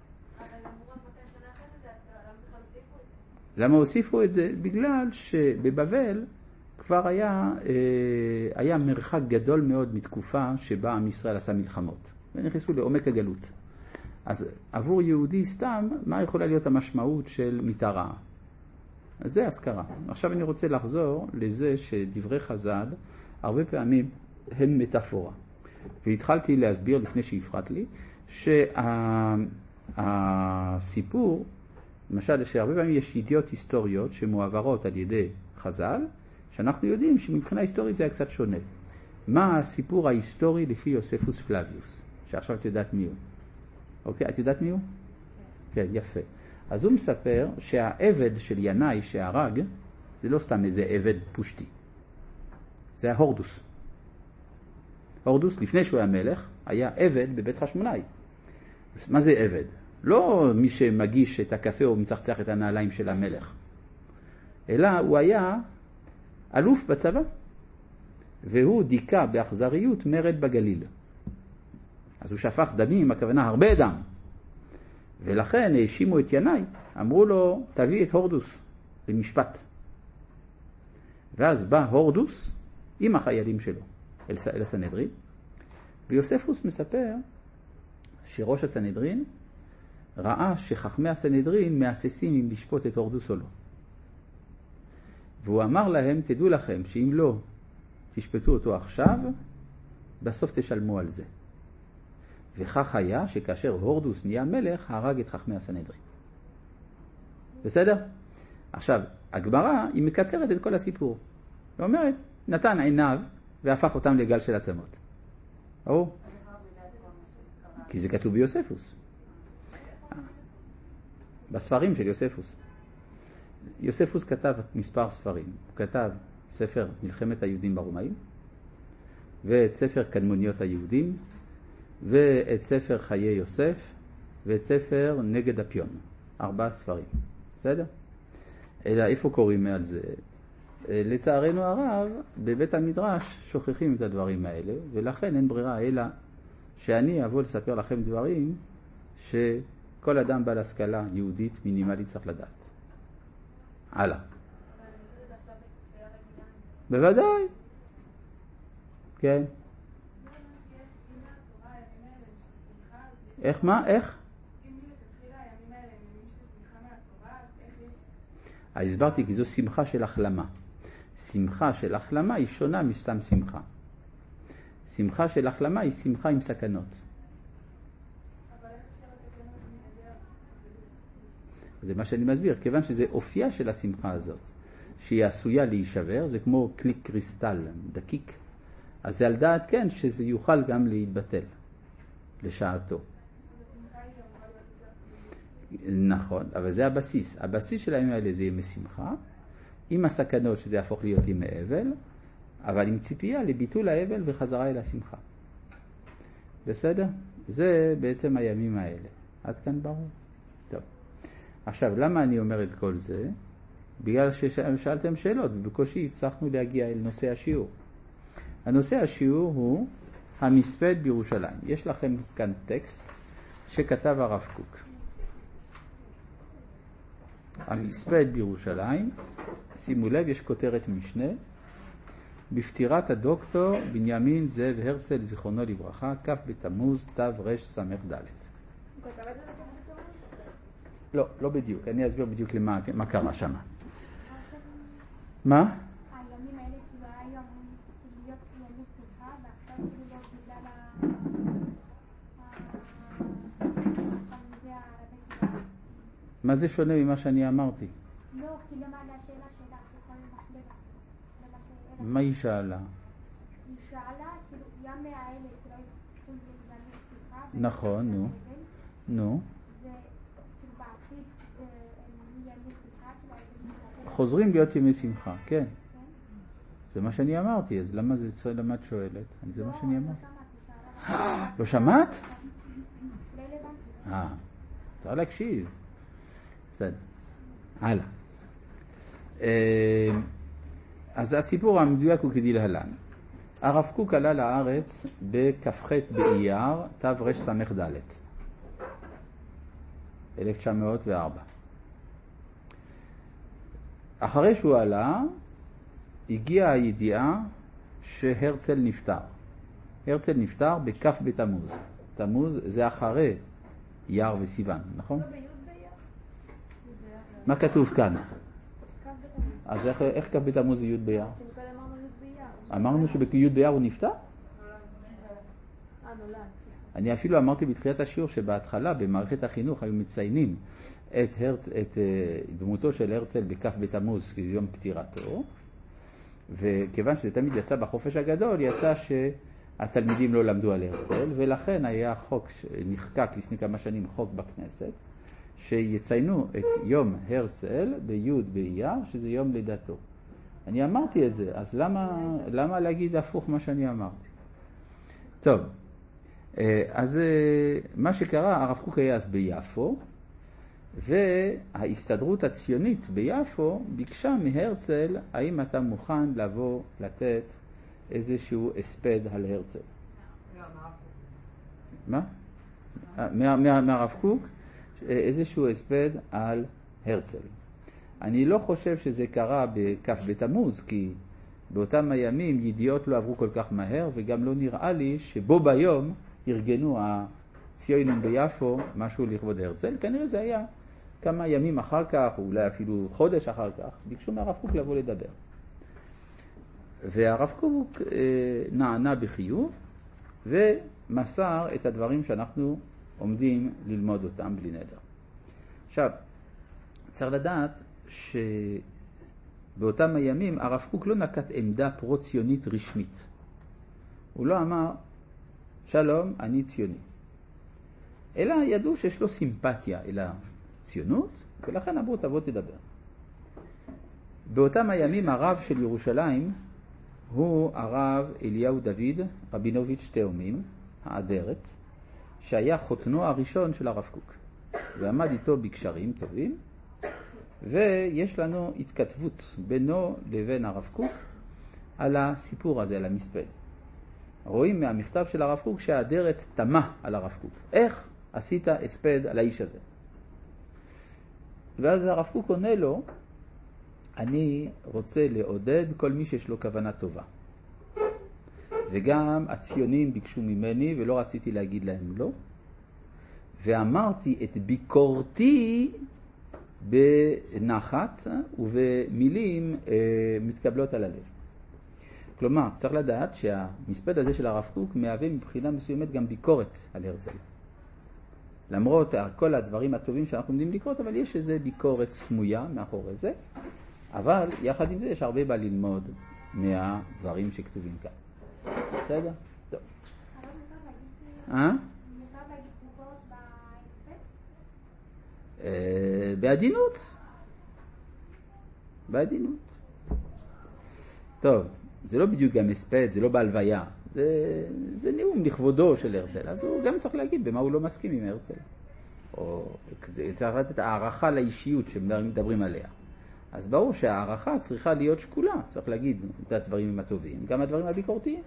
למה הוסיפו את זה? בגלל שבבבל כבר היה, היה מרחק גדול מאוד מתקופה שבה עם ישראל עשה מלחמות. ונכנסו לעומק הגלות. אז עבור יהודי סתם, מה יכולה להיות המשמעות של מיטה רעה? אז זה הזכרה. עכשיו אני רוצה לחזור לזה שדברי חז"ל הרבה פעמים הם מטאפורה. והתחלתי להסביר לפני שהפרט לי, שהסיפור, למשל שהרבה פעמים יש ידיעות היסטוריות שמועברות על ידי חז"ל, שאנחנו יודעים שמבחינה היסטורית זה היה קצת שונה. מה הסיפור ההיסטורי לפי יוספוס פלביוס? שעכשיו את יודעת מי הוא. אוקיי, את יודעת מי הוא? כן, יפה. אז הוא מספר שהעבד של ינאי שהרג, זה לא סתם איזה עבד פושטי. זה היה הורדוס. הורדוס, לפני שהוא היה מלך, היה עבד בבית חשמונאי. מה זה עבד? לא מי שמגיש את הקפה או מצחצח את הנעליים של המלך. אלא הוא היה אלוף בצבא. והוא דיכא באכזריות מרד בגליל. אז הוא שפך דמים, הכוונה הרבה דם. ולכן האשימו את ינאי, אמרו לו, תביא את הורדוס למשפט. ואז בא הורדוס עם החיילים שלו אל, אל הסנהדרין, ויוספוס מספר שראש הסנהדרין ראה שחכמי הסנהדרין מהססים אם לשפוט את הורדוס או לא. והוא אמר להם, תדעו לכם שאם לא תשפטו אותו עכשיו, בסוף תשלמו על זה. וכך היה שכאשר הורדוס נהיה מלך, הרג את חכמי הסנהדרין. בסדר? עכשיו, הגמרא היא מקצרת את כל הסיפור. היא אומרת, נתן עיניו והפך אותם לגל של עצמות. ברור? כי זה כתוב ביוספוס. בספרים של יוספוס. יוספוס כתב מספר ספרים. הוא כתב ספר מלחמת היהודים ברומאים, ואת ספר קדמוניות היהודים, ואת ספר חיי יוסף, ואת ספר נגד הפיון. ארבעה ספרים. בסדר? אלא איפה קוראים על זה? לצערנו הרב, בבית המדרש שוכחים את הדברים האלה, ולכן אין ברירה אלא שאני אבוא לספר לכם דברים שכל אדם בעל השכלה יהודית מינימלית צריך לדעת. הלאה. בוודאי. כן. איך מה? איך? אז הסברתי כי זו שמחה של החלמה. שמחה של החלמה היא שונה מסתם שמחה. שמחה של החלמה היא שמחה עם סכנות. זה מה שאני מסביר, כיוון שזה אופייה של השמחה הזאת, שהיא עשויה להישבר, זה כמו קליק קריסטל דקיק, אז זה על דעת כן שזה יוכל גם להתבטל לשעתו. נכון, אבל זה הבסיס. הבסיס של הימים האלה זה יהיה משמחה, עם הסכנות שזה יהפוך להיות עם האבל, אבל עם ציפייה לביטול האבל וחזרה אל השמחה. בסדר? זה בעצם הימים האלה. עד כאן ברור? טוב. עכשיו, למה אני אומר את כל זה? בגלל ששאלתם שאלות, ובקושי הצלחנו להגיע אל נושא השיעור. הנושא השיעור הוא המספד בירושלים. יש לכם כאן טקסט שכתב הרב קוק. המספד בירושלים, שימו לב, יש כותרת משנה, בפטירת הדוקטור בנימין זאב הרצל זיכרונו לברכה, כ' בתמוז תו רש סמך ד'. הוא כתב את זה בתמוז? לא, לא בדיוק, אני אסביר בדיוק למה מה קרה שם. מה? הימים האלה כאילו היה יום להיות ימי שמחה, ועכשיו כאילו לא בגלל ה... מה זה שונה ממה שאני אמרתי? לא, כי למה על השאלה שלה, בכל מחלבה. מה היא שאלה? היא שאלה, כאילו, ים האלה, כאילו, יש ימי שמחה. נכון, נו. נו. זה, כאילו, בעתיד, זה ימי שמחה, כאילו, חוזרים להיות ימי שמחה, כן. זה מה שאני אמרתי, אז למה זה למה את שואלת? זה מה שאני אמרתי. לא שמעת? לא הבנתי. אה, צריך להקשיב. בסדר. הלאה. אז הסיפור המדויק הוא כדלהלן. הרב קוק עלה לארץ בכ"ח באייר תר"ש סמך ד' אלף תשע מאות וארבע. אחרי שהוא עלה, הגיעה הידיעה שהרצל נפטר. הרצל נפטר בכ' בתמוז. תמוז זה אחרי אייר וסיוון, נכון? מה כתוב כאן? אז איך, איך כ' בתמוז זה י' באייר? אמרנו שבי' באייר הוא נפטר? אני אפילו אמרתי בתחילת השיעור שבהתחלה במערכת החינוך היו מציינים את, הרצ... את דמותו של הרצל בכ' בתמוז כיום פטירתו, וכיוון שזה תמיד יצא בחופש הגדול, יצא שהתלמידים לא למדו על הרצל, ולכן היה חוק שנחקק לפני כמה שנים, חוק בכנסת, שיציינו את יום הרצל בי' באייר, שזה יום לידתו. אני אמרתי את זה, אז למה, למה להגיד הפוך מה שאני אמרתי? טוב, אז מה שקרה, הרב קוק היה אז ביפו, וההסתדרות הציונית ביפו ביקשה מהרצל, האם אתה מוכן לבוא לתת איזשהו הספד על הרצל? מה? מהרב קוק? איזשהו הספד על הרצל. אני לא חושב שזה קרה בכ' בתמוז, כי באותם הימים ידיעות לא עברו כל כך מהר, וגם לא נראה לי שבו ביום ארגנו הציונים ביפו משהו לכבוד הרצל. כנראה זה היה כמה ימים אחר כך, או אולי אפילו חודש אחר כך, ביקשו מהרב קוק לבוא לדבר. והרב קוק אה, נענה בחיוב, ומסר את הדברים שאנחנו עומדים ללמוד אותם בלי נדר. עכשיו, צריך לדעת שבאותם הימים הרב קוק לא נקט עמדה פרו-ציונית רשמית. הוא לא אמר, שלום, אני ציוני. אלא ידעו שיש לו סימפתיה אל הציונות, ולכן אמרו, תבוא תדבר. באותם הימים הרב של ירושלים הוא הרב אליהו דוד רבינוביץ' תאומים, האדרת, שהיה חותנו הראשון של הרב קוק. ועמד איתו בקשרים טובים, ויש לנו התכתבות בינו לבין הרב קוק על הסיפור הזה, על המספד. רואים מהמכתב של הרב קוק שהאדרת תמה על הרב קוק. איך עשית הספד על האיש הזה? ואז הרב קוק עונה לו, אני רוצה לעודד כל מי שיש לו כוונה טובה. וגם הציונים ביקשו ממני ולא רציתי להגיד להם לא. ואמרתי את ביקורתי בנחת ובמילים אה, מתקבלות על הלב. כלומר, צריך לדעת שהמספד הזה של הרב קוק מהווה מבחינה מסוימת גם ביקורת על הרצל. למרות כל הדברים הטובים שאנחנו עומדים לקרות, אבל יש איזו ביקורת סמויה מאחורי זה. אבל יחד עם זה יש הרבה מה ללמוד מהדברים שכתובים כאן. בסדר? טוב. אה? בעדינות. בעדינות. טוב, זה לא בדיוק גם הספד, זה לא בהלוויה. זה, זה נאום לכבודו של הרצל. אז הוא גם צריך להגיד במה הוא לא מסכים עם הרצל. או צריך לתת הערכה לאישיות שמדברים עליה. אז ברור שהערכה צריכה להיות שקולה. צריך להגיד את הדברים הטובים, גם הדברים הביקורתיים.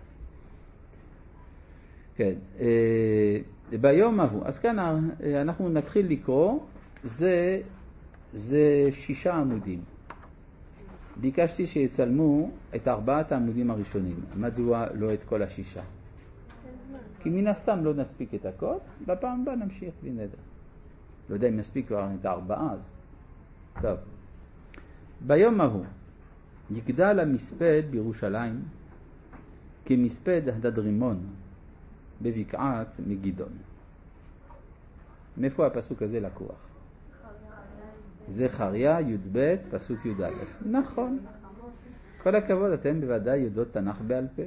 כן. ביום ההוא. אז כאן אנחנו נתחיל לקרוא. זה, זה שישה עמודים. ביקשתי שיצלמו את ארבעת העמודים הראשונים. מדוע לא את כל השישה? כי מן הסתם לא נספיק את הכל. בפעם הבאה נמשיך בלי נדר. לא יודע אם נספיק כבר את הארבעה אז. טוב. ביום ההוא יגדל המספד בירושלים כמספד הדד רימון בבקעת מגידון. מאיפה הפסוק הזה לקוח? זכריה י"ב פסוק י"א. נכון. כל הכבוד, אתם בוודאי יודעות תנ"ך בעל פה.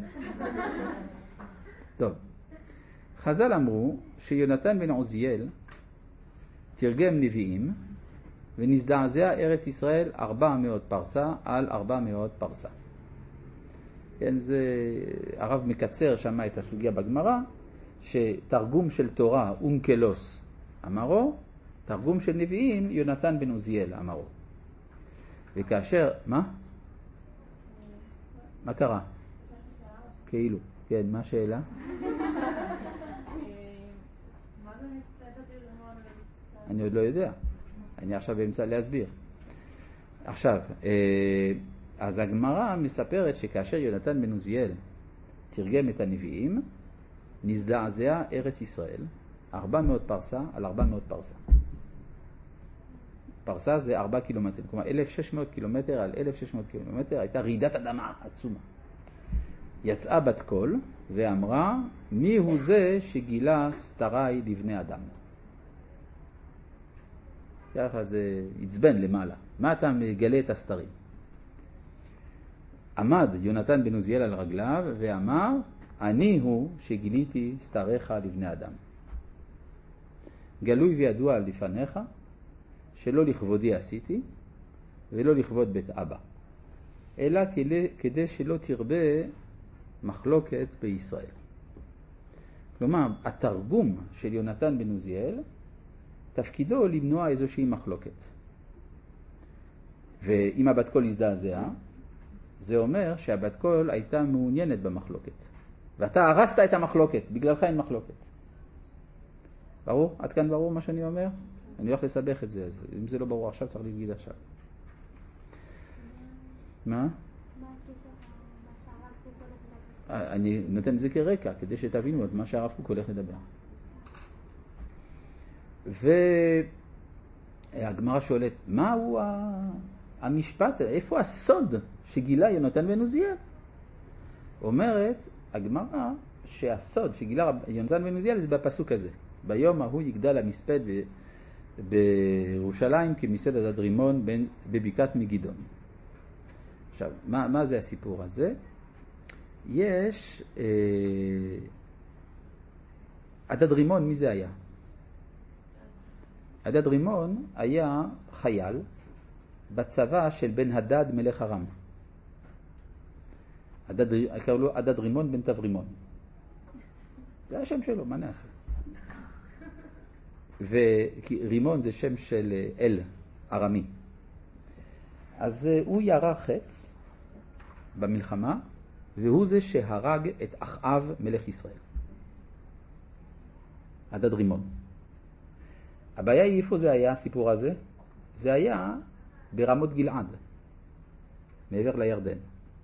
טוב. חז"ל אמרו שיונתן בן עוזיאל תרגם נביאים ונזדעזע ארץ ישראל ארבע מאות פרסה על ארבע מאות פרסה. כן, זה הרב מקצר שמה את הסוגיה בגמרא, שתרגום של תורה אונקלוס אמרו, תרגום של נביאים יונתן בן עוזיאל אמרו. וכאשר, מה? מה קרה? כאילו, כן, מה השאלה? אני עוד לא יודע. אני עכשיו באמצע להסביר. עכשיו, אז הגמרא מספרת שכאשר יונתן בן עוזיאל תרגם את הנביאים, נזדעזע ארץ ישראל ארבע מאות פרסה על ארבע מאות פרסה. פרסה זה ארבע קילומטר, כלומר אלף ושש מאות קילומטר על אלף ושש מאות קילומטר, הייתה רעידת אדמה עצומה. יצאה בת קול ואמרה, מי הוא זה שגילה סתרי לבני אדם? ככה זה יצבן למעלה. מה אתה מגלה את הסתרים? עמד יונתן בן עוזיאל על רגליו ואמר, אני הוא שגיליתי סתריך לבני אדם. גלוי וידוע לפניך, שלא לכבודי עשיתי, ולא לכבוד בית אבא, אלא כדי, כדי שלא תרבה מחלוקת בישראל. כלומר, התרגום של יונתן בן עוזיאל, תפקידו למנוע איזושהי מחלוקת. ואם הבת קול הזדעזע, זה אומר שהבת קול הייתה מעוניינת במחלוקת. ואתה הרסת את המחלוקת, בגללך אין מחלוקת. ברור? עד כאן ברור מה שאני אומר? אני הולך לסבך את זה, אז אם זה לא ברור עכשיו, צריך להגיד עכשיו. מה? אני נותן את זה כרקע, כדי שתבינו את מה שהרב קוק הולך לדבר. והגמרא שואלת, מהו המשפט, איפה הסוד שגילה יונתן בן עוזיאל? אומרת הגמרא שהסוד שגילה יונתן בן עוזיאל זה בפסוק הזה. ביום ההוא יגדל המספד ב... בירושלים כמספד הדד רימון בבקעת מגידון. עכשיו, מה, מה זה הסיפור הזה? יש אה, הדד רימון, מי זה היה? הדד רימון היה חייל בצבא של בן הדד מלך ארם. קראו לו הדד רימון בן תברימון. זה השם שלו, מה נעשה? ורימון זה שם של אל, ארמי. אז הוא ירה חץ במלחמה, והוא זה שהרג את אחאב מלך ישראל. הדד רימון. הבעיה היא איפה זה היה, הסיפור הזה? זה היה ברמות גלעד, מעבר לירדן.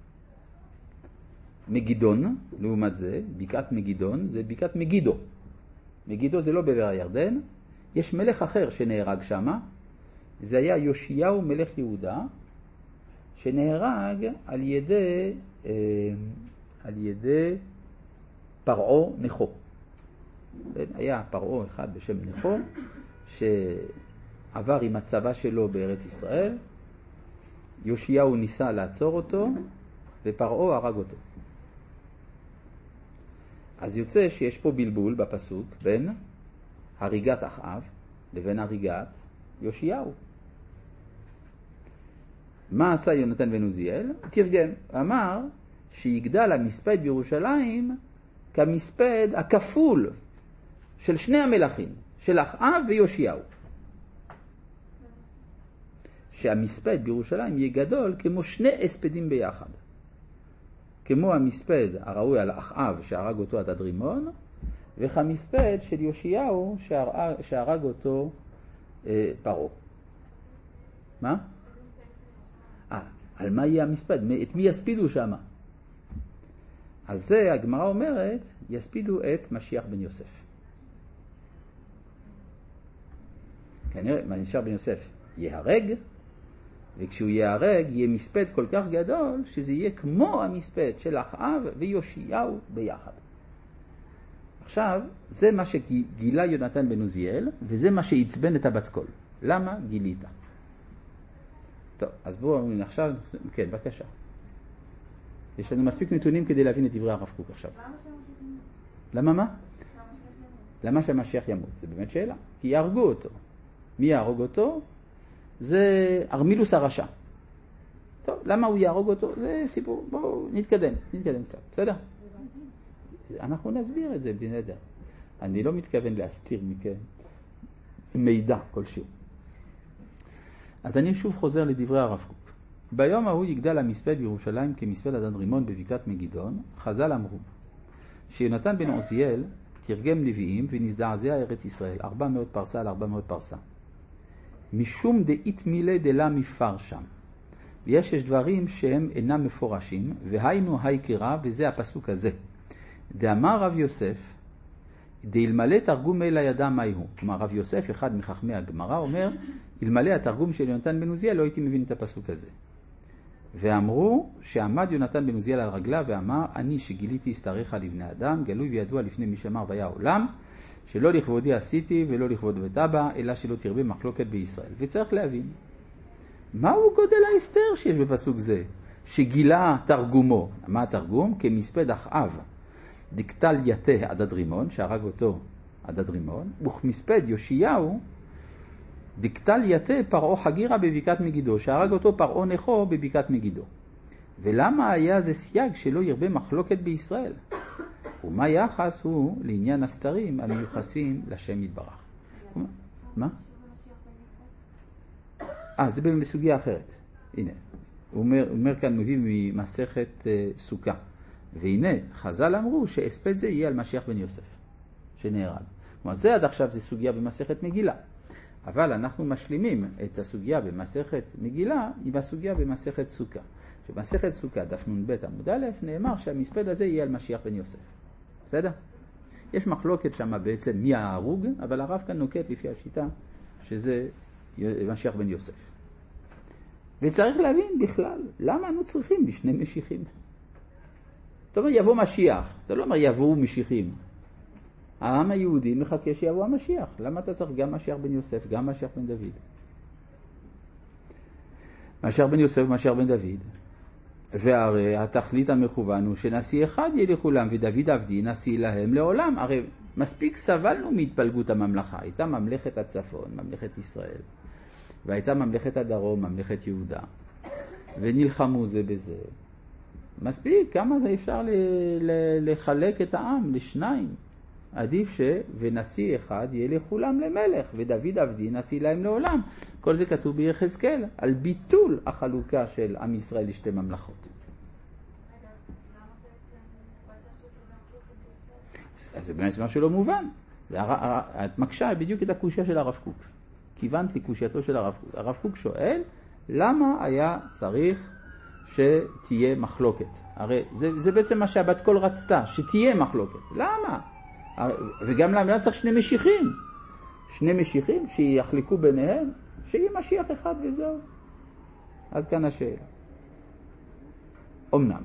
מגידון, לעומת זה, בקעת מגידון, זה בקעת מגידו. מגידו זה לא בעבר הירדן. יש מלך אחר שנהרג שם, זה היה יאשיהו מלך יהודה, שנהרג על ידי, אה, על ידי פרעו נחו. היה פרעו אחד בשם נחו, שעבר עם הצבא שלו בארץ ישראל. יאשיהו ניסה לעצור אותו, ופרעו הרג אותו. אז יוצא שיש פה בלבול בפסוק בין הריגת אחאב לבין הריגת יאשיהו. מה עשה יונתן בן עוזיאל? הוא תרגם, אמר שיגדל המספד בירושלים כמספד הכפול של שני המלכים, של אחאב ויאשיהו. שהמספד בירושלים יהיה גדול כמו שני הספדים ביחד. כמו המספד הראוי על אחאב שהרג אותו הדד רימון, וכמספד של יאשיהו שהרג, שהרג אותו אה, פרעה. מה? אה, על מה יהיה המספד? את מי יספידו שם? אז זה הגמרא אומרת, יספידו את משיח בן יוסף. כנראה, משיח בן יוסף יהרג, וכשהוא יהרג יהיה מספד כל כך גדול שזה יהיה כמו המספד של אחאב ויאשיהו ביחד. עכשיו, זה מה שגילה יונתן בן עוזיאל, וזה מה שעצבן את הבת קול. למה גילית? טוב, אז בואו עכשיו, כן, בבקשה. יש לנו מספיק נתונים כדי להבין את דברי הרב קוק עכשיו. למה מה? למה שהמשיח ימות? זה באמת שאלה. כי יהרגו אותו. מי יהרוג אותו? זה ארמילוס הרשע. טוב, למה הוא יהרוג אותו? זה סיפור. בואו נתקדם, נתקדם קצת, בסדר? אנחנו נסביר את זה בנדר. אני לא מתכוון להסתיר מכם מידע כלשהו. אז אני שוב חוזר לדברי הרב קוק. ביום ההוא יגדל המספד בירושלים כמספד הדד רימון בבקעת מגידון. חז"ל אמרו שיונתן בן עוזיאל תרגם נביאים ונזדעזע ארץ ישראל, ארבע מאות פרסה על ארבע מאות פרסה. משום דאית מילי דלה מפרשם. ויש יש דברים שהם אינם מפורשים, והיינו הייקרה, וזה הפסוק הזה. דאמר רב יוסף, דאלמלא תרגום אלה ידע מהו. כלומר, רב יוסף, אחד מחכמי הגמרא, אומר, אלמלא התרגום של יונתן בן עוזיאל, לא הייתי מבין את הפסוק הזה. ואמרו שעמד יונתן בן עוזיאל על רגלה ואמר, אני שגיליתי הסתריך לבני אדם, גלוי וידוע לפני מי שאמר והיה עולם, שלא לכבודי עשיתי ולא לכבוד בית אבא, אלא שלא תרבה מחלוקת בישראל. וצריך להבין, מהו גודל ההסתר שיש בפסוק זה, שגילה תרגומו? מה התרגום? כמספד אחאב, דקטל יתה הדד רימון, שהרג אותו הדד רימון, וכמספד יאשיהו, דקטל יתה פרעו חגירה בבקעת מגידו, שהרג אותו פרעו נחו בבקעת מגידו. ולמה היה זה סייג שלא ירבה מחלוקת בישראל? ומה יחס הוא לעניין הסתרים המיוחסים לשם יתברך? מה? אה, זה בסוגיה אחרת. הנה, הוא אומר, הוא אומר כאן, מביא ממסכת uh, סוכה. והנה, חז"ל אמרו שהספד זה יהיה על משיח בן יוסף, שנהרג. כלומר, זה עד עכשיו זה סוגיה במסכת מגילה. אבל אנחנו משלימים את הסוגיה במסכת מגילה עם הסוגיה במסכת סוכה. שבמסכת סוכה, דף נ"ב עמוד א', נאמר שהמספד הזה יהיה על משיח בן יוסף. בסדר? יש מחלוקת שם בעצם מי ההרוג, אבל הרב כאן נוקט לפי השיטה שזה משיח בן יוסף. וצריך להבין בכלל, למה אנו צריכים בשני משיחים? אתה אומר יבוא משיח, אתה לא אומר יבואו משיחים. העם היהודי מחכה שיבוא המשיח. למה אתה צריך גם משיח בן יוסף, גם משיח בן דוד? משיח בן יוסף ומשיח בן דוד. והרי התכלית המכוון הוא שנשיא אחד יהיה לכולם, ודוד עבדי נשיא להם לעולם. הרי מספיק סבלנו מהתפלגות הממלכה. הייתה ממלכת הצפון, ממלכת ישראל, והייתה ממלכת הדרום, ממלכת יהודה, ונלחמו זה בזה. מספיק, כמה זה אפשר לחלק את העם לשניים? עדיף ש... ונשיא אחד יהיה לכולם למלך, ודוד עבדי נשיא להם לעולם. כל זה כתוב ביחזקאל, על ביטול החלוקה של עם ישראל לשתי ממלכות. אז זה באמת משהו לא מובן. את מקשה בדיוק את הקושיה של הרב קוק. כיוונת לקושייתו של הרב קוק. הרב קוק שואל, למה היה צריך שתהיה מחלוקת? הרי זה, זה בעצם מה שהבת קול רצתה, שתהיה מחלוקת. למה? וגם למה צריך שני משיחים? שני משיחים שיחלקו ביניהם, שיהיה משיח אחד וזהו. עד כאן השאלה. אמנם,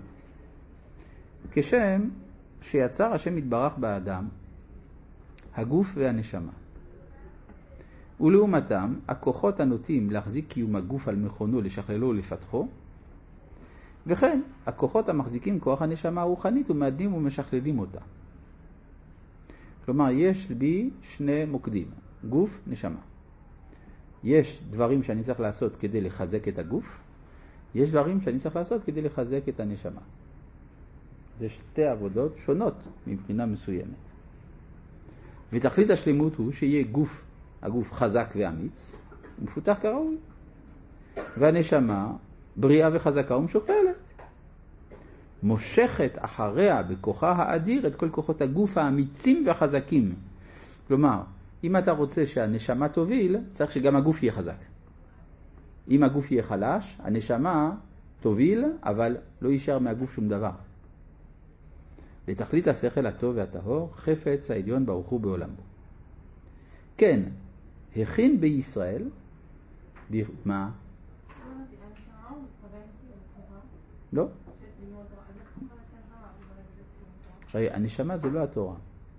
כשם שיצר השם יתברך באדם, הגוף והנשמה, ולעומתם, הכוחות הנוטים להחזיק קיום הגוף על מכונו, לשכללו ולפתחו, וכן, הכוחות המחזיקים כוח הנשמה הרוחנית ומעדנים ומשכללים אותה. כלומר, יש בי שני מוקדים, גוף, נשמה. יש דברים שאני צריך לעשות כדי לחזק את הגוף, יש דברים שאני צריך לעשות כדי לחזק את הנשמה. זה שתי עבודות שונות מבחינה מסוימת. ותכלית השלימות הוא שיהיה גוף, הגוף חזק ואמיץ, ומפותח כראוי. והנשמה בריאה וחזקה ומשוכללת. מושכת אחריה בכוחה האדיר את כל כוחות הגוף האמיצים והחזקים. כלומר, אם אתה רוצה שהנשמה תוביל, צריך שגם הגוף יהיה חזק. אם הגוף יהיה חלש, הנשמה תוביל, אבל לא יישאר מהגוף שום דבר. לתכלית השכל הטוב והטהור, חפץ העליון ברוך הוא בעולמו. כן, הכין בישראל, ב... מה? לא. הרי הנשמה זה לא התורה.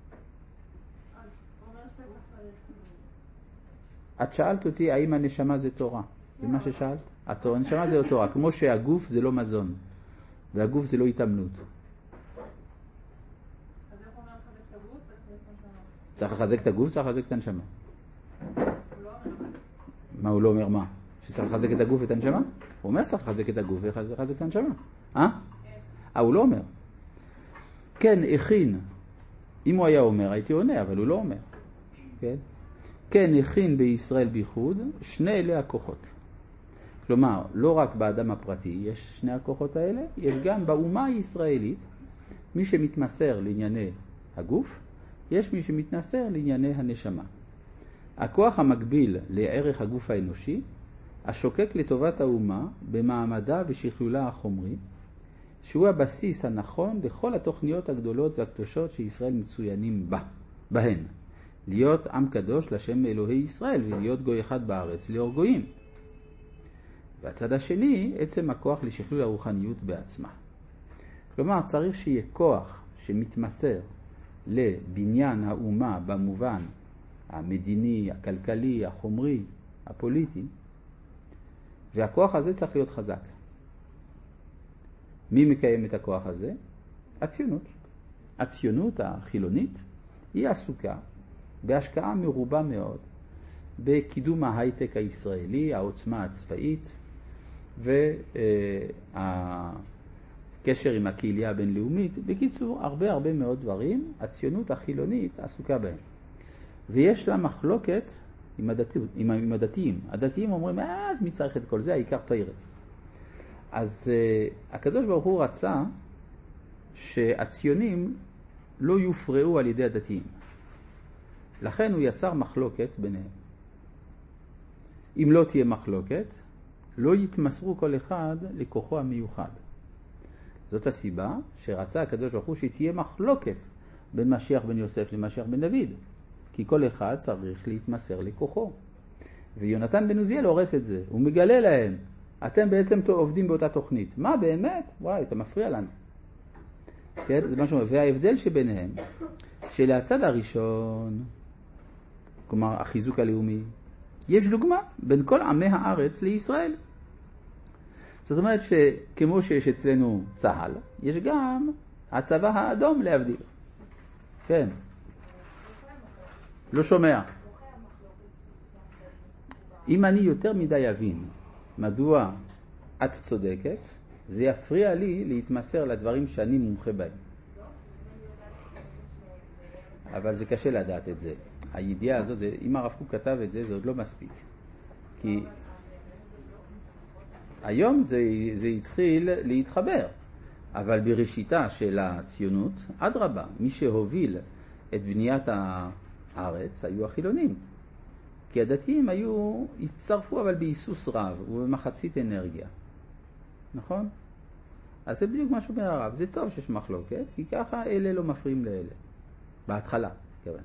את שאלת אותי האם הנשמה זה תורה. זה מה ששאלת? התורה, הנשמה זה לא תורה. כמו שהגוף זה לא מזון. והגוף זה לא התאמנות. צריך לחזק את הגוף, צריך לחזק את הנשמה. מה הוא לא אומר מה? שצריך לחזק את הגוף ואת הנשמה? הוא אומר צריך לחזק את הגוף ולחזק את הנשמה. אה? אה, הוא לא אומר. כן, הכין. אם הוא היה אומר, הייתי עונה, אבל הוא לא אומר. כן? כן, הכין בישראל בייחוד שני אלה הכוחות. כלומר, לא רק באדם הפרטי יש שני הכוחות האלה, יש גם באומה הישראלית, מי שמתמסר לענייני הגוף, יש מי שמתנסר לענייני הנשמה. הכוח המקביל לערך הגוף האנושי, השוקק לטובת האומה במעמדה ושכלולה החומרי, שהוא הבסיס הנכון לכל התוכניות הגדולות והקדושות שישראל מצוינים בה, בהן. להיות עם קדוש לשם אלוהי ישראל ולהיות גוי אחד בארץ לאור גויים. והצד השני, עצם הכוח לשכלול הרוחניות בעצמה. כלומר, צריך שיהיה כוח שמתמסר לבניין האומה במובן המדיני, הכלכלי, החומרי, הפוליטי, והכוח הזה צריך להיות חזק. מי מקיים את הכוח הזה? הציונות. הציונות החילונית היא עסוקה בהשקעה מרובה מאוד בקידום ההייטק הישראלי, העוצמה הצבאית והקשר עם הקהילה הבינלאומית. בקיצור, הרבה הרבה מאוד דברים הציונות החילונית עסוקה בהם. ויש לה מחלוקת עם, הדתי, עם, עם הדתיים. הדתיים אומרים, אה, אז מי צריך את כל זה? העיקר תאירת. אז uh, הקדוש ברוך הוא רצה שהציונים לא יופרעו על ידי הדתיים. לכן הוא יצר מחלוקת ביניהם. אם לא תהיה מחלוקת, לא יתמסרו כל אחד לכוחו המיוחד. זאת הסיבה שרצה הקדוש ברוך הוא שתהיה מחלוקת בין משיח בן יוסף למשיח בן דוד. כי כל אחד צריך להתמסר לכוחו. ויונתן בן עוזיאל הורס את זה. הוא מגלה להם, אתם בעצם עובדים באותה תוכנית. מה באמת? וואי, אתה מפריע לנו. כן? זה משהו. וההבדל שביניהם, שלצד הראשון, כלומר החיזוק הלאומי, יש דוגמה בין כל עמי הארץ לישראל. זאת אומרת שכמו שיש אצלנו צהל, יש גם הצבא האדום להבדיל. כן. לא שומע. אם אני יותר מדי אבין מדוע את צודקת, זה יפריע לי להתמסר לדברים שאני מומחה בהם. אבל זה קשה לדעת את זה. הידיעה הזאת, זה, אם הרב קוק כתב את זה, זה עוד לא מספיק. כי היום זה, זה התחיל להתחבר. אבל בראשיתה של הציונות, עד רבה, מי שהוביל את בניית הארץ היו החילונים. כי הדתיים היו, הצטרפו אבל בהיסוס רב ובמחצית אנרגיה. נכון? אז זה בדיוק משהו מהרב. זה טוב שיש מחלוקת, כי ככה אלה לא מפריעים לאלה. בהתחלה, כיוון.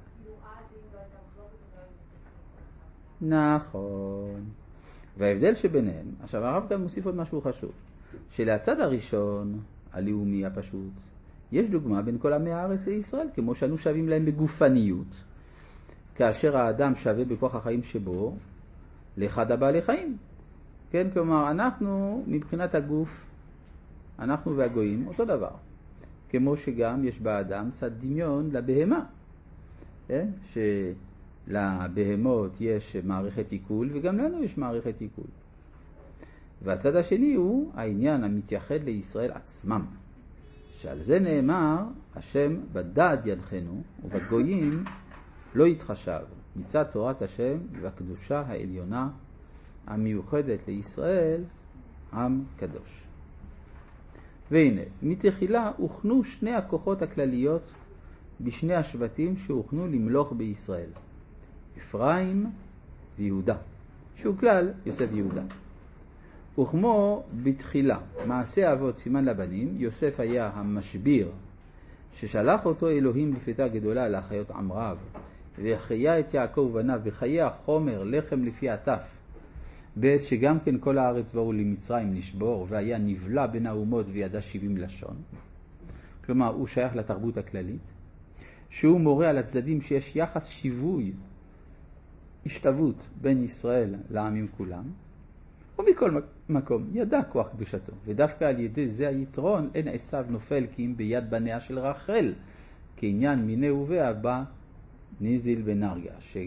נכון. וההבדל שביניהם, עכשיו הרב כאן מוסיף עוד משהו חשוב, שלצד הראשון, הלאומי הפשוט, יש דוגמה בין כל עמי הארץ לישראל, כמו שאנו שווים להם בגופניות, כאשר האדם שווה בכוח החיים שבו, לאחד הבעלי חיים. כן, כלומר, אנחנו מבחינת הגוף, אנחנו והגויים, אותו דבר. כמו שגם יש באדם צד דמיון לבהמה. כן? שלבהמות יש מערכת עיכול, וגם לנו יש מערכת עיכול. והצד השני הוא העניין המתייחד לישראל עצמם. שעל זה נאמר, השם בדד ידכנו, ובגויים לא יתחשב. מצד תורת השם והקדושה העליונה המיוחדת לישראל, עם קדוש. והנה, מתחילה הוכנו שני הכוחות הכלליות בשני השבטים שהוכנו למלוך בישראל. אפרים ויהודה, שהוא כלל יוסף יהודה. וכמו בתחילה, מעשה אבות סימן לבנים, יוסף היה המשביר, ששלח אותו אלוהים לפתע גדולה להחיות עם רב, והחיה את יעקב ובניו בחיי החומר לחם לפי עטף, בעת שגם כן כל הארץ באו למצרים נשבור, והיה נבלה בין האומות וידע שבעים לשון. כלומר, הוא שייך לתרבות הכללית, שהוא מורה על הצדדים שיש יחס שיווי, השתוות בין ישראל לעמים כולם, ומכל מקום ידע כוח קדושתו, ודווקא על ידי זה היתרון אין עשיו נופל כי אם ביד בניה של רחל, כעניין מיני וביה בא ניזיל בנרגה,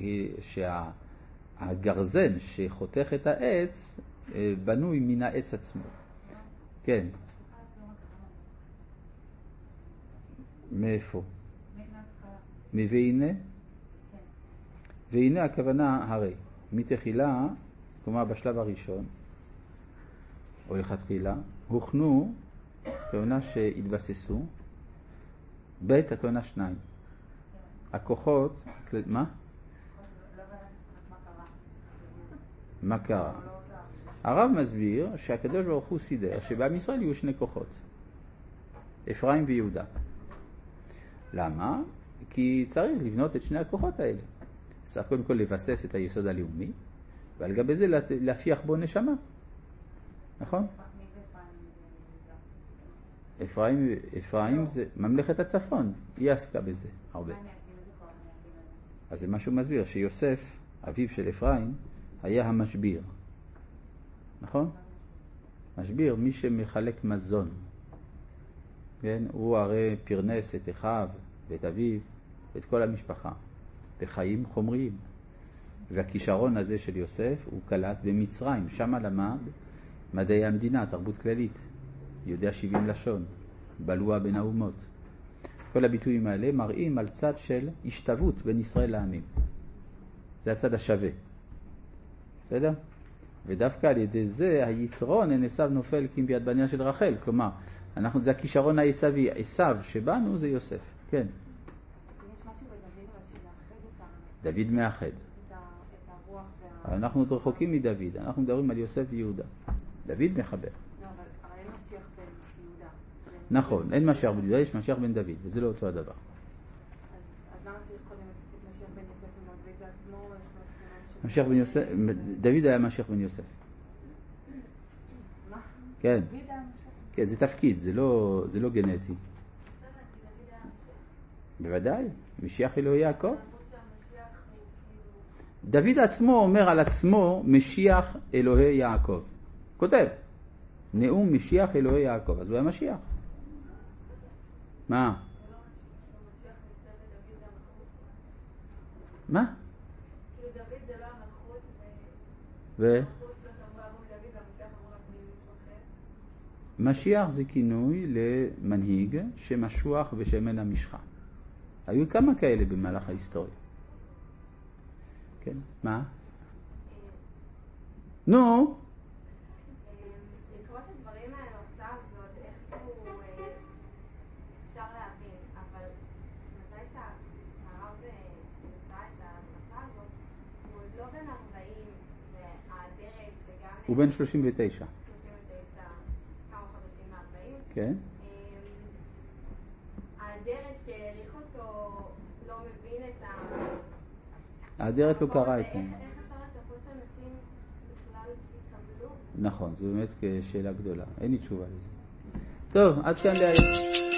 שהגרזן שחותך את העץ בנוי מן העץ עצמו. כן. מאיפה? מווינה? והנה הכוונה הרי, מתחילה, כלומר בשלב הראשון, או לכתחילה, הוכנו, הכוונה שהתבססו, בית הכוונה שניים. הכוחות, מה? מה קרה? הרב מסביר שהקדוש ברוך הוא סידר שבעם ישראל יהיו שני כוחות, אפרים ויהודה. למה? כי צריך לבנות את שני הכוחות האלה. צריך קודם כל לבסס את היסוד הלאומי, ועל גבי זה להפיח בו נשמה. נכון? אפרים, אפרים זה ממלכת הצפון, היא עסקה בזה הרבה. אז זה משהו מסביר, שיוסף, אביו של אפרים, היה המשביר. נכון? משביר, מי שמחלק מזון. כן? הוא הרי פרנס את אחיו ואת אביו ואת כל המשפחה בחיים חומריים. והכישרון הזה של יוסף הוא קלט במצרים, שם למד מדעי המדינה, תרבות כללית, יודע שבעים לשון, בלוע בין האומות. כל הביטויים האלה מראים על צד של השתוות בין ישראל לעמים. זה הצד השווה. בסדר? ודווקא על ידי זה היתרון עשיו נופל כי אם ביד בניה של רחל. כלומר, אנחנו, זה הכישרון העשוי, עשיו שבנו זה יוסף. כן. יש משהו בדוד אבל שמאחד אותם. דוד מאחד. את הרוח וה... אנחנו עוד רחוקים מדוד, אנחנו מדברים על יוסף ויהודה. דוד מחבר. לא, אבל אין משיח בן יהודה. נכון, אין משיח בן יהודה, יש משיח בן דוד, וזה לא אותו הדבר. אז למה צריך קודם את משיח בן יוסף ומדוד בעצמו? משיח בן יוסף, דוד היה משיח בן יוסף. מה? כן. דוד היה משיח? כן, זה תפקיד, זה לא, זה לא גנטי. בוודאי, משיח אלוהי יעקב. דוד עצמו אומר על עצמו משיח אלוהי יעקב. כותב, נאום משיח אלוהי יעקב, אז הוא היה משיח. מה? מה? ו? משיח זה כינוי למנהיג שמשוח בשמן המשחה. היו כמה כאלה במהלך ההיסטוריה. כן, מה? נו? לקרוא את הדברים האלה עכשיו ועוד איכשהו אפשר להבין, אבל מתי שהרב עשה את הדרשה הזאת, הוא עוד לא בן ארבעים, והאדרת שגם... הוא בן שלושים ותשע. שלושים ותשע, כמה חודשים מארבעים. כן. האדרת שהעריך אותו לא מבין את ה... האדרת לא קרא את זה. איך אפשר לצפות שאנשים בכלל יקבלו? נכון, זו באמת שאלה גדולה. אין לי תשובה לזה. טוב, עד כאן להיום.